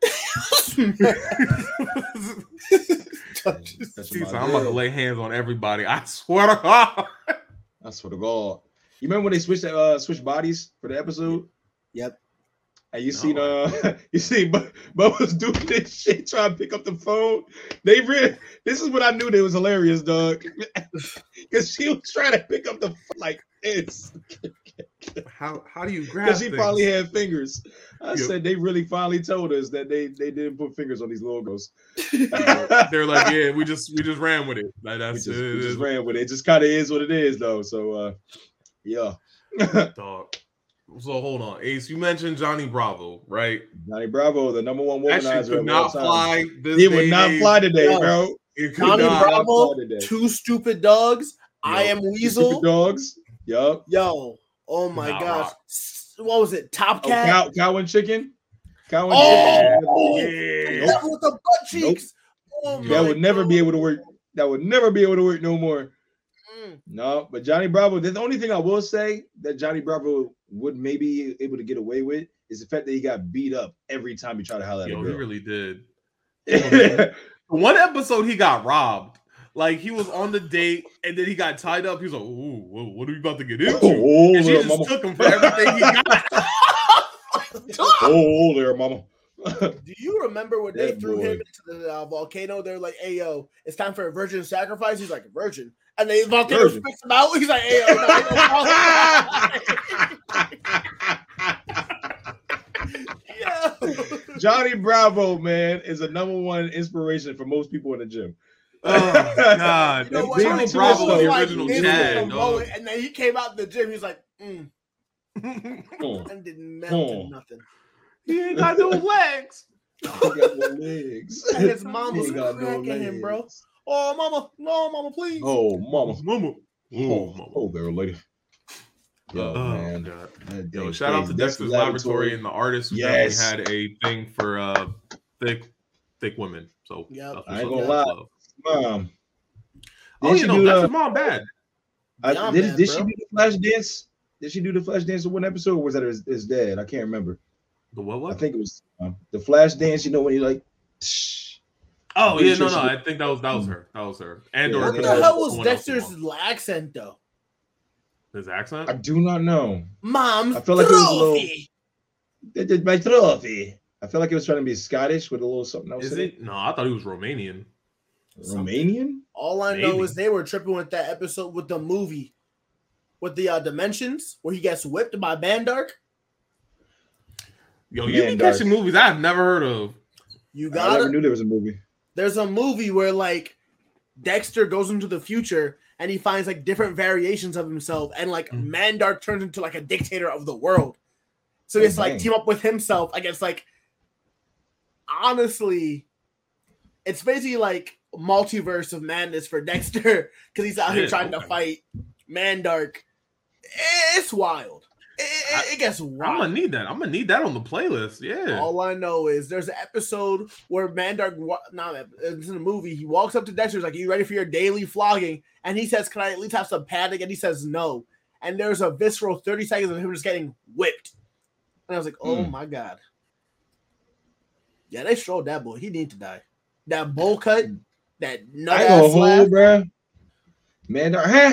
That's He my said, I'm about to deal. lay hands on everybody. I swear to God. I swear to God. You remember when they switched bodies for the episode? Yep. And you No. seen Bubba's doing this shit, trying to pick up the phone. This is what I knew they was hilarious, dog. Because she was trying to pick up the like this. How do you grab Because she things? probably had fingers. I Yep. said they really finally told us that they didn't put fingers on these logos. They're like, yeah, we just ran with it. Like, we that's just ran with it. It just kind of is what it is, though. So yeah. dog. So hold on, Ace. You mentioned Johnny Bravo, right? Johnny Bravo, the number one That shit womanizer could of all not time. fly. This He day would and not age. fly today, Yo. bro. It could Johnny not. Bravo, today. Two Stupid Dogs. I Yo, Am Two Weasel. Stupid Dogs. Yup. Yo, oh my Nah, gosh. rock. What was it? Top Oh, Cat. cow and chicken. Cow and Oh! chicken. Yeah. That with the butt cheeks. Oh That my would never God. be able to work. That would never be able to work no more. Mm. No, but Johnny Bravo, the only thing I will say that Johnny Bravo would maybe able to get away with is the fact that he got beat up every time he tried to holler at Yo, a he girl. really did. One episode, he got robbed. Like, he was on the date, and then he got tied up. He was like, "Ooh, what are we about to get into?" Oh, And she there, just mama. took him for everything he got. Oh, there, mama. Do you remember when they That threw boy. him into the volcano? They're like, "Hey, yo, it's time for a virgin sacrifice." He's like, "A virgin," and the volcano Virgin. spits him out. He's like, "Hey, yo, no." Johnny Bravo, man, is a number one inspiration for most people in the gym. Oh God, You know what? Big Johnny into Bravo, this, the though. original This was Chad, the dog. moment, and then he came out the gym. He's like, Oh, and didn't melt Oh. to nothing. He ain't got no legs. he got no legs. And his mom He was ain't got no cracking him, bro. legs. Oh, mama, no, mama, please. Oh, mama. Mama. Oh, there, lady. Yo, Oh, man. God. That Yo, thing's shout out to crazy. Dexter's Laboratory and the artist who Yes. definitely had a thing for thick women. So Yep. that's I ain't what's gonna up. lie. Mom. Oh, Didn't you she know, do that's the- his mom bad. Beyond did that, she bro. do the flash dance? Did she do the flash dance in one episode, or was that his dad? I can't remember. The what? I think it was the flash dance. You know when he like. Oh Pretty yeah, sure no, she no. did. I think that was her. That was her. And Yeah, or What I the think hell was someone else's Dexter's mom. accent, though? His accent? I do not know. Mom's I feel like it was a little- trophy. They did my trophy. I feel like it was trying to be Scottish with a little something else. Is in it? No, I thought he was Romanian. Romanian? All I know Maybe. is they were tripping with that episode with the movie, with the dimensions where he gets whipped by Bandark. Yo, you be Man, catching movies I've never heard of. You I got never it. knew there was a movie. There's a movie where like Dexter goes into the future and he finds like different variations of himself, and like Mandark turns into like a dictator of the world. So it's like dang. team up with himself against like. Honestly, it's basically like multiverse of madness for Dexter because he's out here Yeah, trying to okay. fight Mandark. It's wild. It gets I'm wild. gonna need that. I'm gonna need that on the playlist. Yeah. All I know is there's an episode where Mandark, it's in a movie, he walks up to Dexter, he's like, "You ready for your daily flogging?" And he says, "Can I at least have some padding?" And he says, "No." and there's a visceral 30 seconds of him just getting whipped. And I was like, oh my God. Yeah, they showed that boy. He needed to die. That bowl cut, that nut ass laugh. Bro. Man,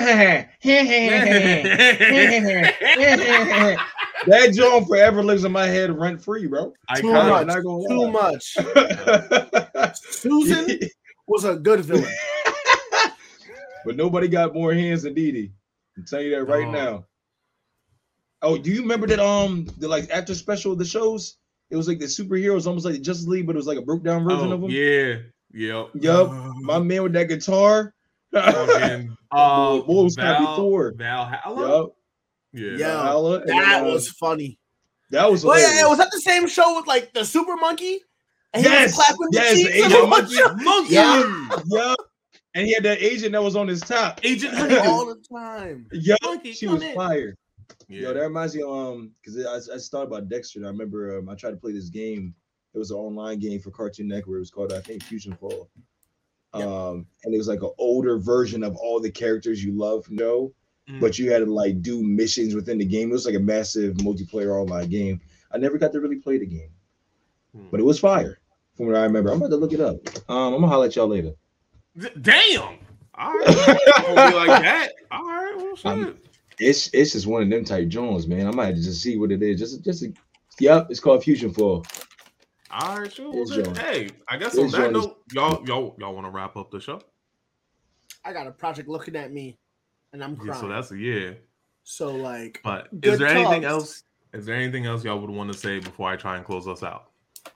that joint forever lives in my head rent free, bro. Too much. Susan was a good villain. But nobody got more hands than Dee Dee. I'll tell you that right now. Oh, do you remember that the like after special of the shows? It was like the superheroes, almost like the Justice League, but it was like a broke down version of them. Yeah. Yep. My man with that guitar. What was before? Valhalla? Yep. Yeah. Valhalla. That was funny. That was hilarious. Yeah, was that the same show with like the super monkey? And he was clapping the cheeks Agent Monkey. Yeah. And he had that agent that was on his top. Agent all the time. Yo, she was fire. Yeah. Yo, that reminds me because I thought about Dexter. And I remember I tried to play this game. It was an online game for Cartoon Network. It was called, I think, Fusion Fall. And it was like an older version of all the characters you love, but you had to like do missions within the game. It was like a massive multiplayer online game. I never got to really play the game, but it was fire from what I remember. I'm about to look it up. I'm gonna holler at y'all later. Damn. All right. Gonna be like that. All right. Well, shit. It's just one of them type Jones, man. I might have to just see what it is. Yep. It's called Fusion Fall. All right, sure. Hey, I guess on that note, y'all want to wrap up the show? I got a project looking at me, and I'm crying. Yeah, so that's a yeah. So like, but is there anything else? Is there anything else y'all would want to say before I try and close us out?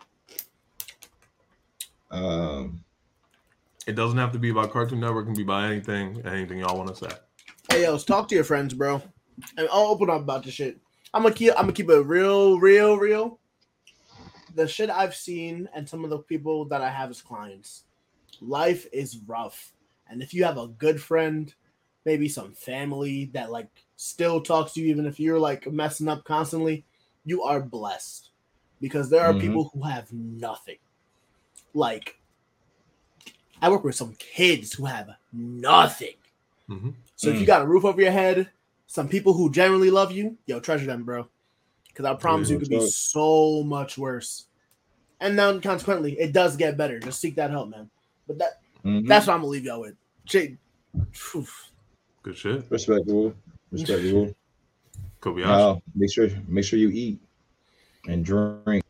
It doesn't have to be about Cartoon Network. It can be about anything y'all want to say. Hey, yo, talk to your friends, bro. And I'll open up about this shit. I'm gonna keep it real. The shit I've seen and some of the people that I have as clients, life is rough. And if you have a good friend, maybe some family that like still talks to you, even if you're like messing up constantly, you are blessed because there are people who have nothing. Like, I work with some kids who have nothing. So if you got a roof over your head, some people who genuinely love you, yo, treasure them, bro. Because I promise you, it could be so much worse. And then, consequently, it does get better. Just seek that help, man. But that's what I'm going to leave y'all with. Good shit. Respectable. Kobayashi. Make sure you eat and drink.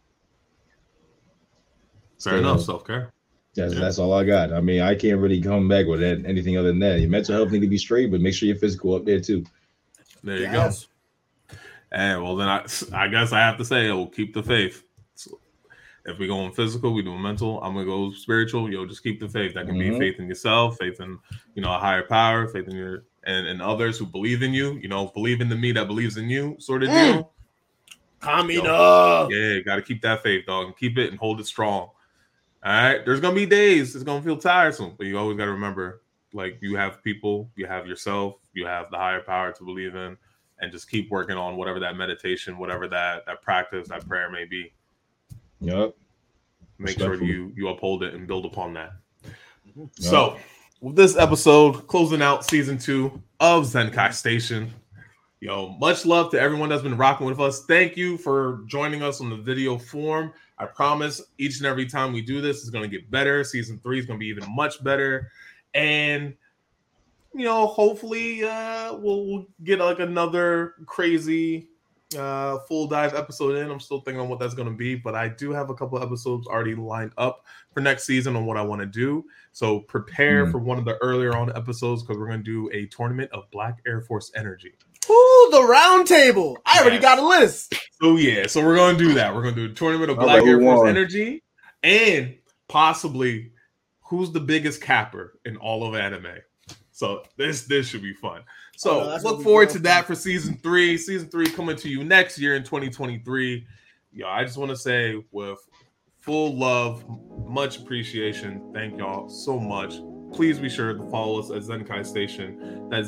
Fair enough. Self-care. That's all I got. I mean, I can't really come back with anything other than that. Your mental health need to be straight, but make sure your physical up there, too. There you go. And well, then I guess I have to say, we'll keep the faith. So if we go in physical, we do mental. I'm gonna go spiritual. Yo, just keep the faith. That can be faith in yourself, faith in a higher power, faith in your and others who believe in you. Believe in the me that believes in you, sort of deal. Kamina. Yeah, got to keep that faith, dog, and keep it and hold it strong. All right, there's gonna be days it's gonna feel tiresome, but you always got to remember, like, you have people, you have yourself, you have the higher power to believe in. And just keep working on whatever that meditation, whatever that practice, that prayer may be. Yep. Make sure you uphold it and build upon that. Yep. So, with this episode, closing out season 2 of Zenkai Station. Yo, much love to everyone that's been rocking with us. Thank you for joining us on the video form. I promise each and every time we do this, it's going to get better. Season 3 is going to be even much better. And hopefully we'll get like another crazy full dive episode in. I'm still thinking on what that's going to be, but I do have a couple of episodes already lined up for next season on what I want to do. So prepare for one of the earlier on episodes because we're going to do a tournament of Black Air Force Energy. Ooh, the round table. I already got a list. So we're going to do that. We're going to do a tournament of Black Air Force Energy and possibly who's the biggest capper in all of anime. So this should be fun. So look forward to that for season 3. Season 3 coming to you next year in 2023. I just want to say with full love, much appreciation. Thank y'all so much. Please be sure to follow us at Zenkai Station. That's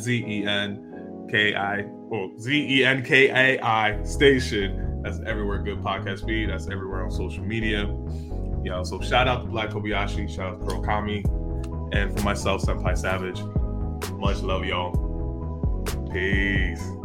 ZENKAI Station. That's everywhere good podcasts be. That's everywhere on social media. So shout out to Black Kobayashi. Shout out to Kurokami. And for myself, Senpai Savage. Much love, y'all. Peace.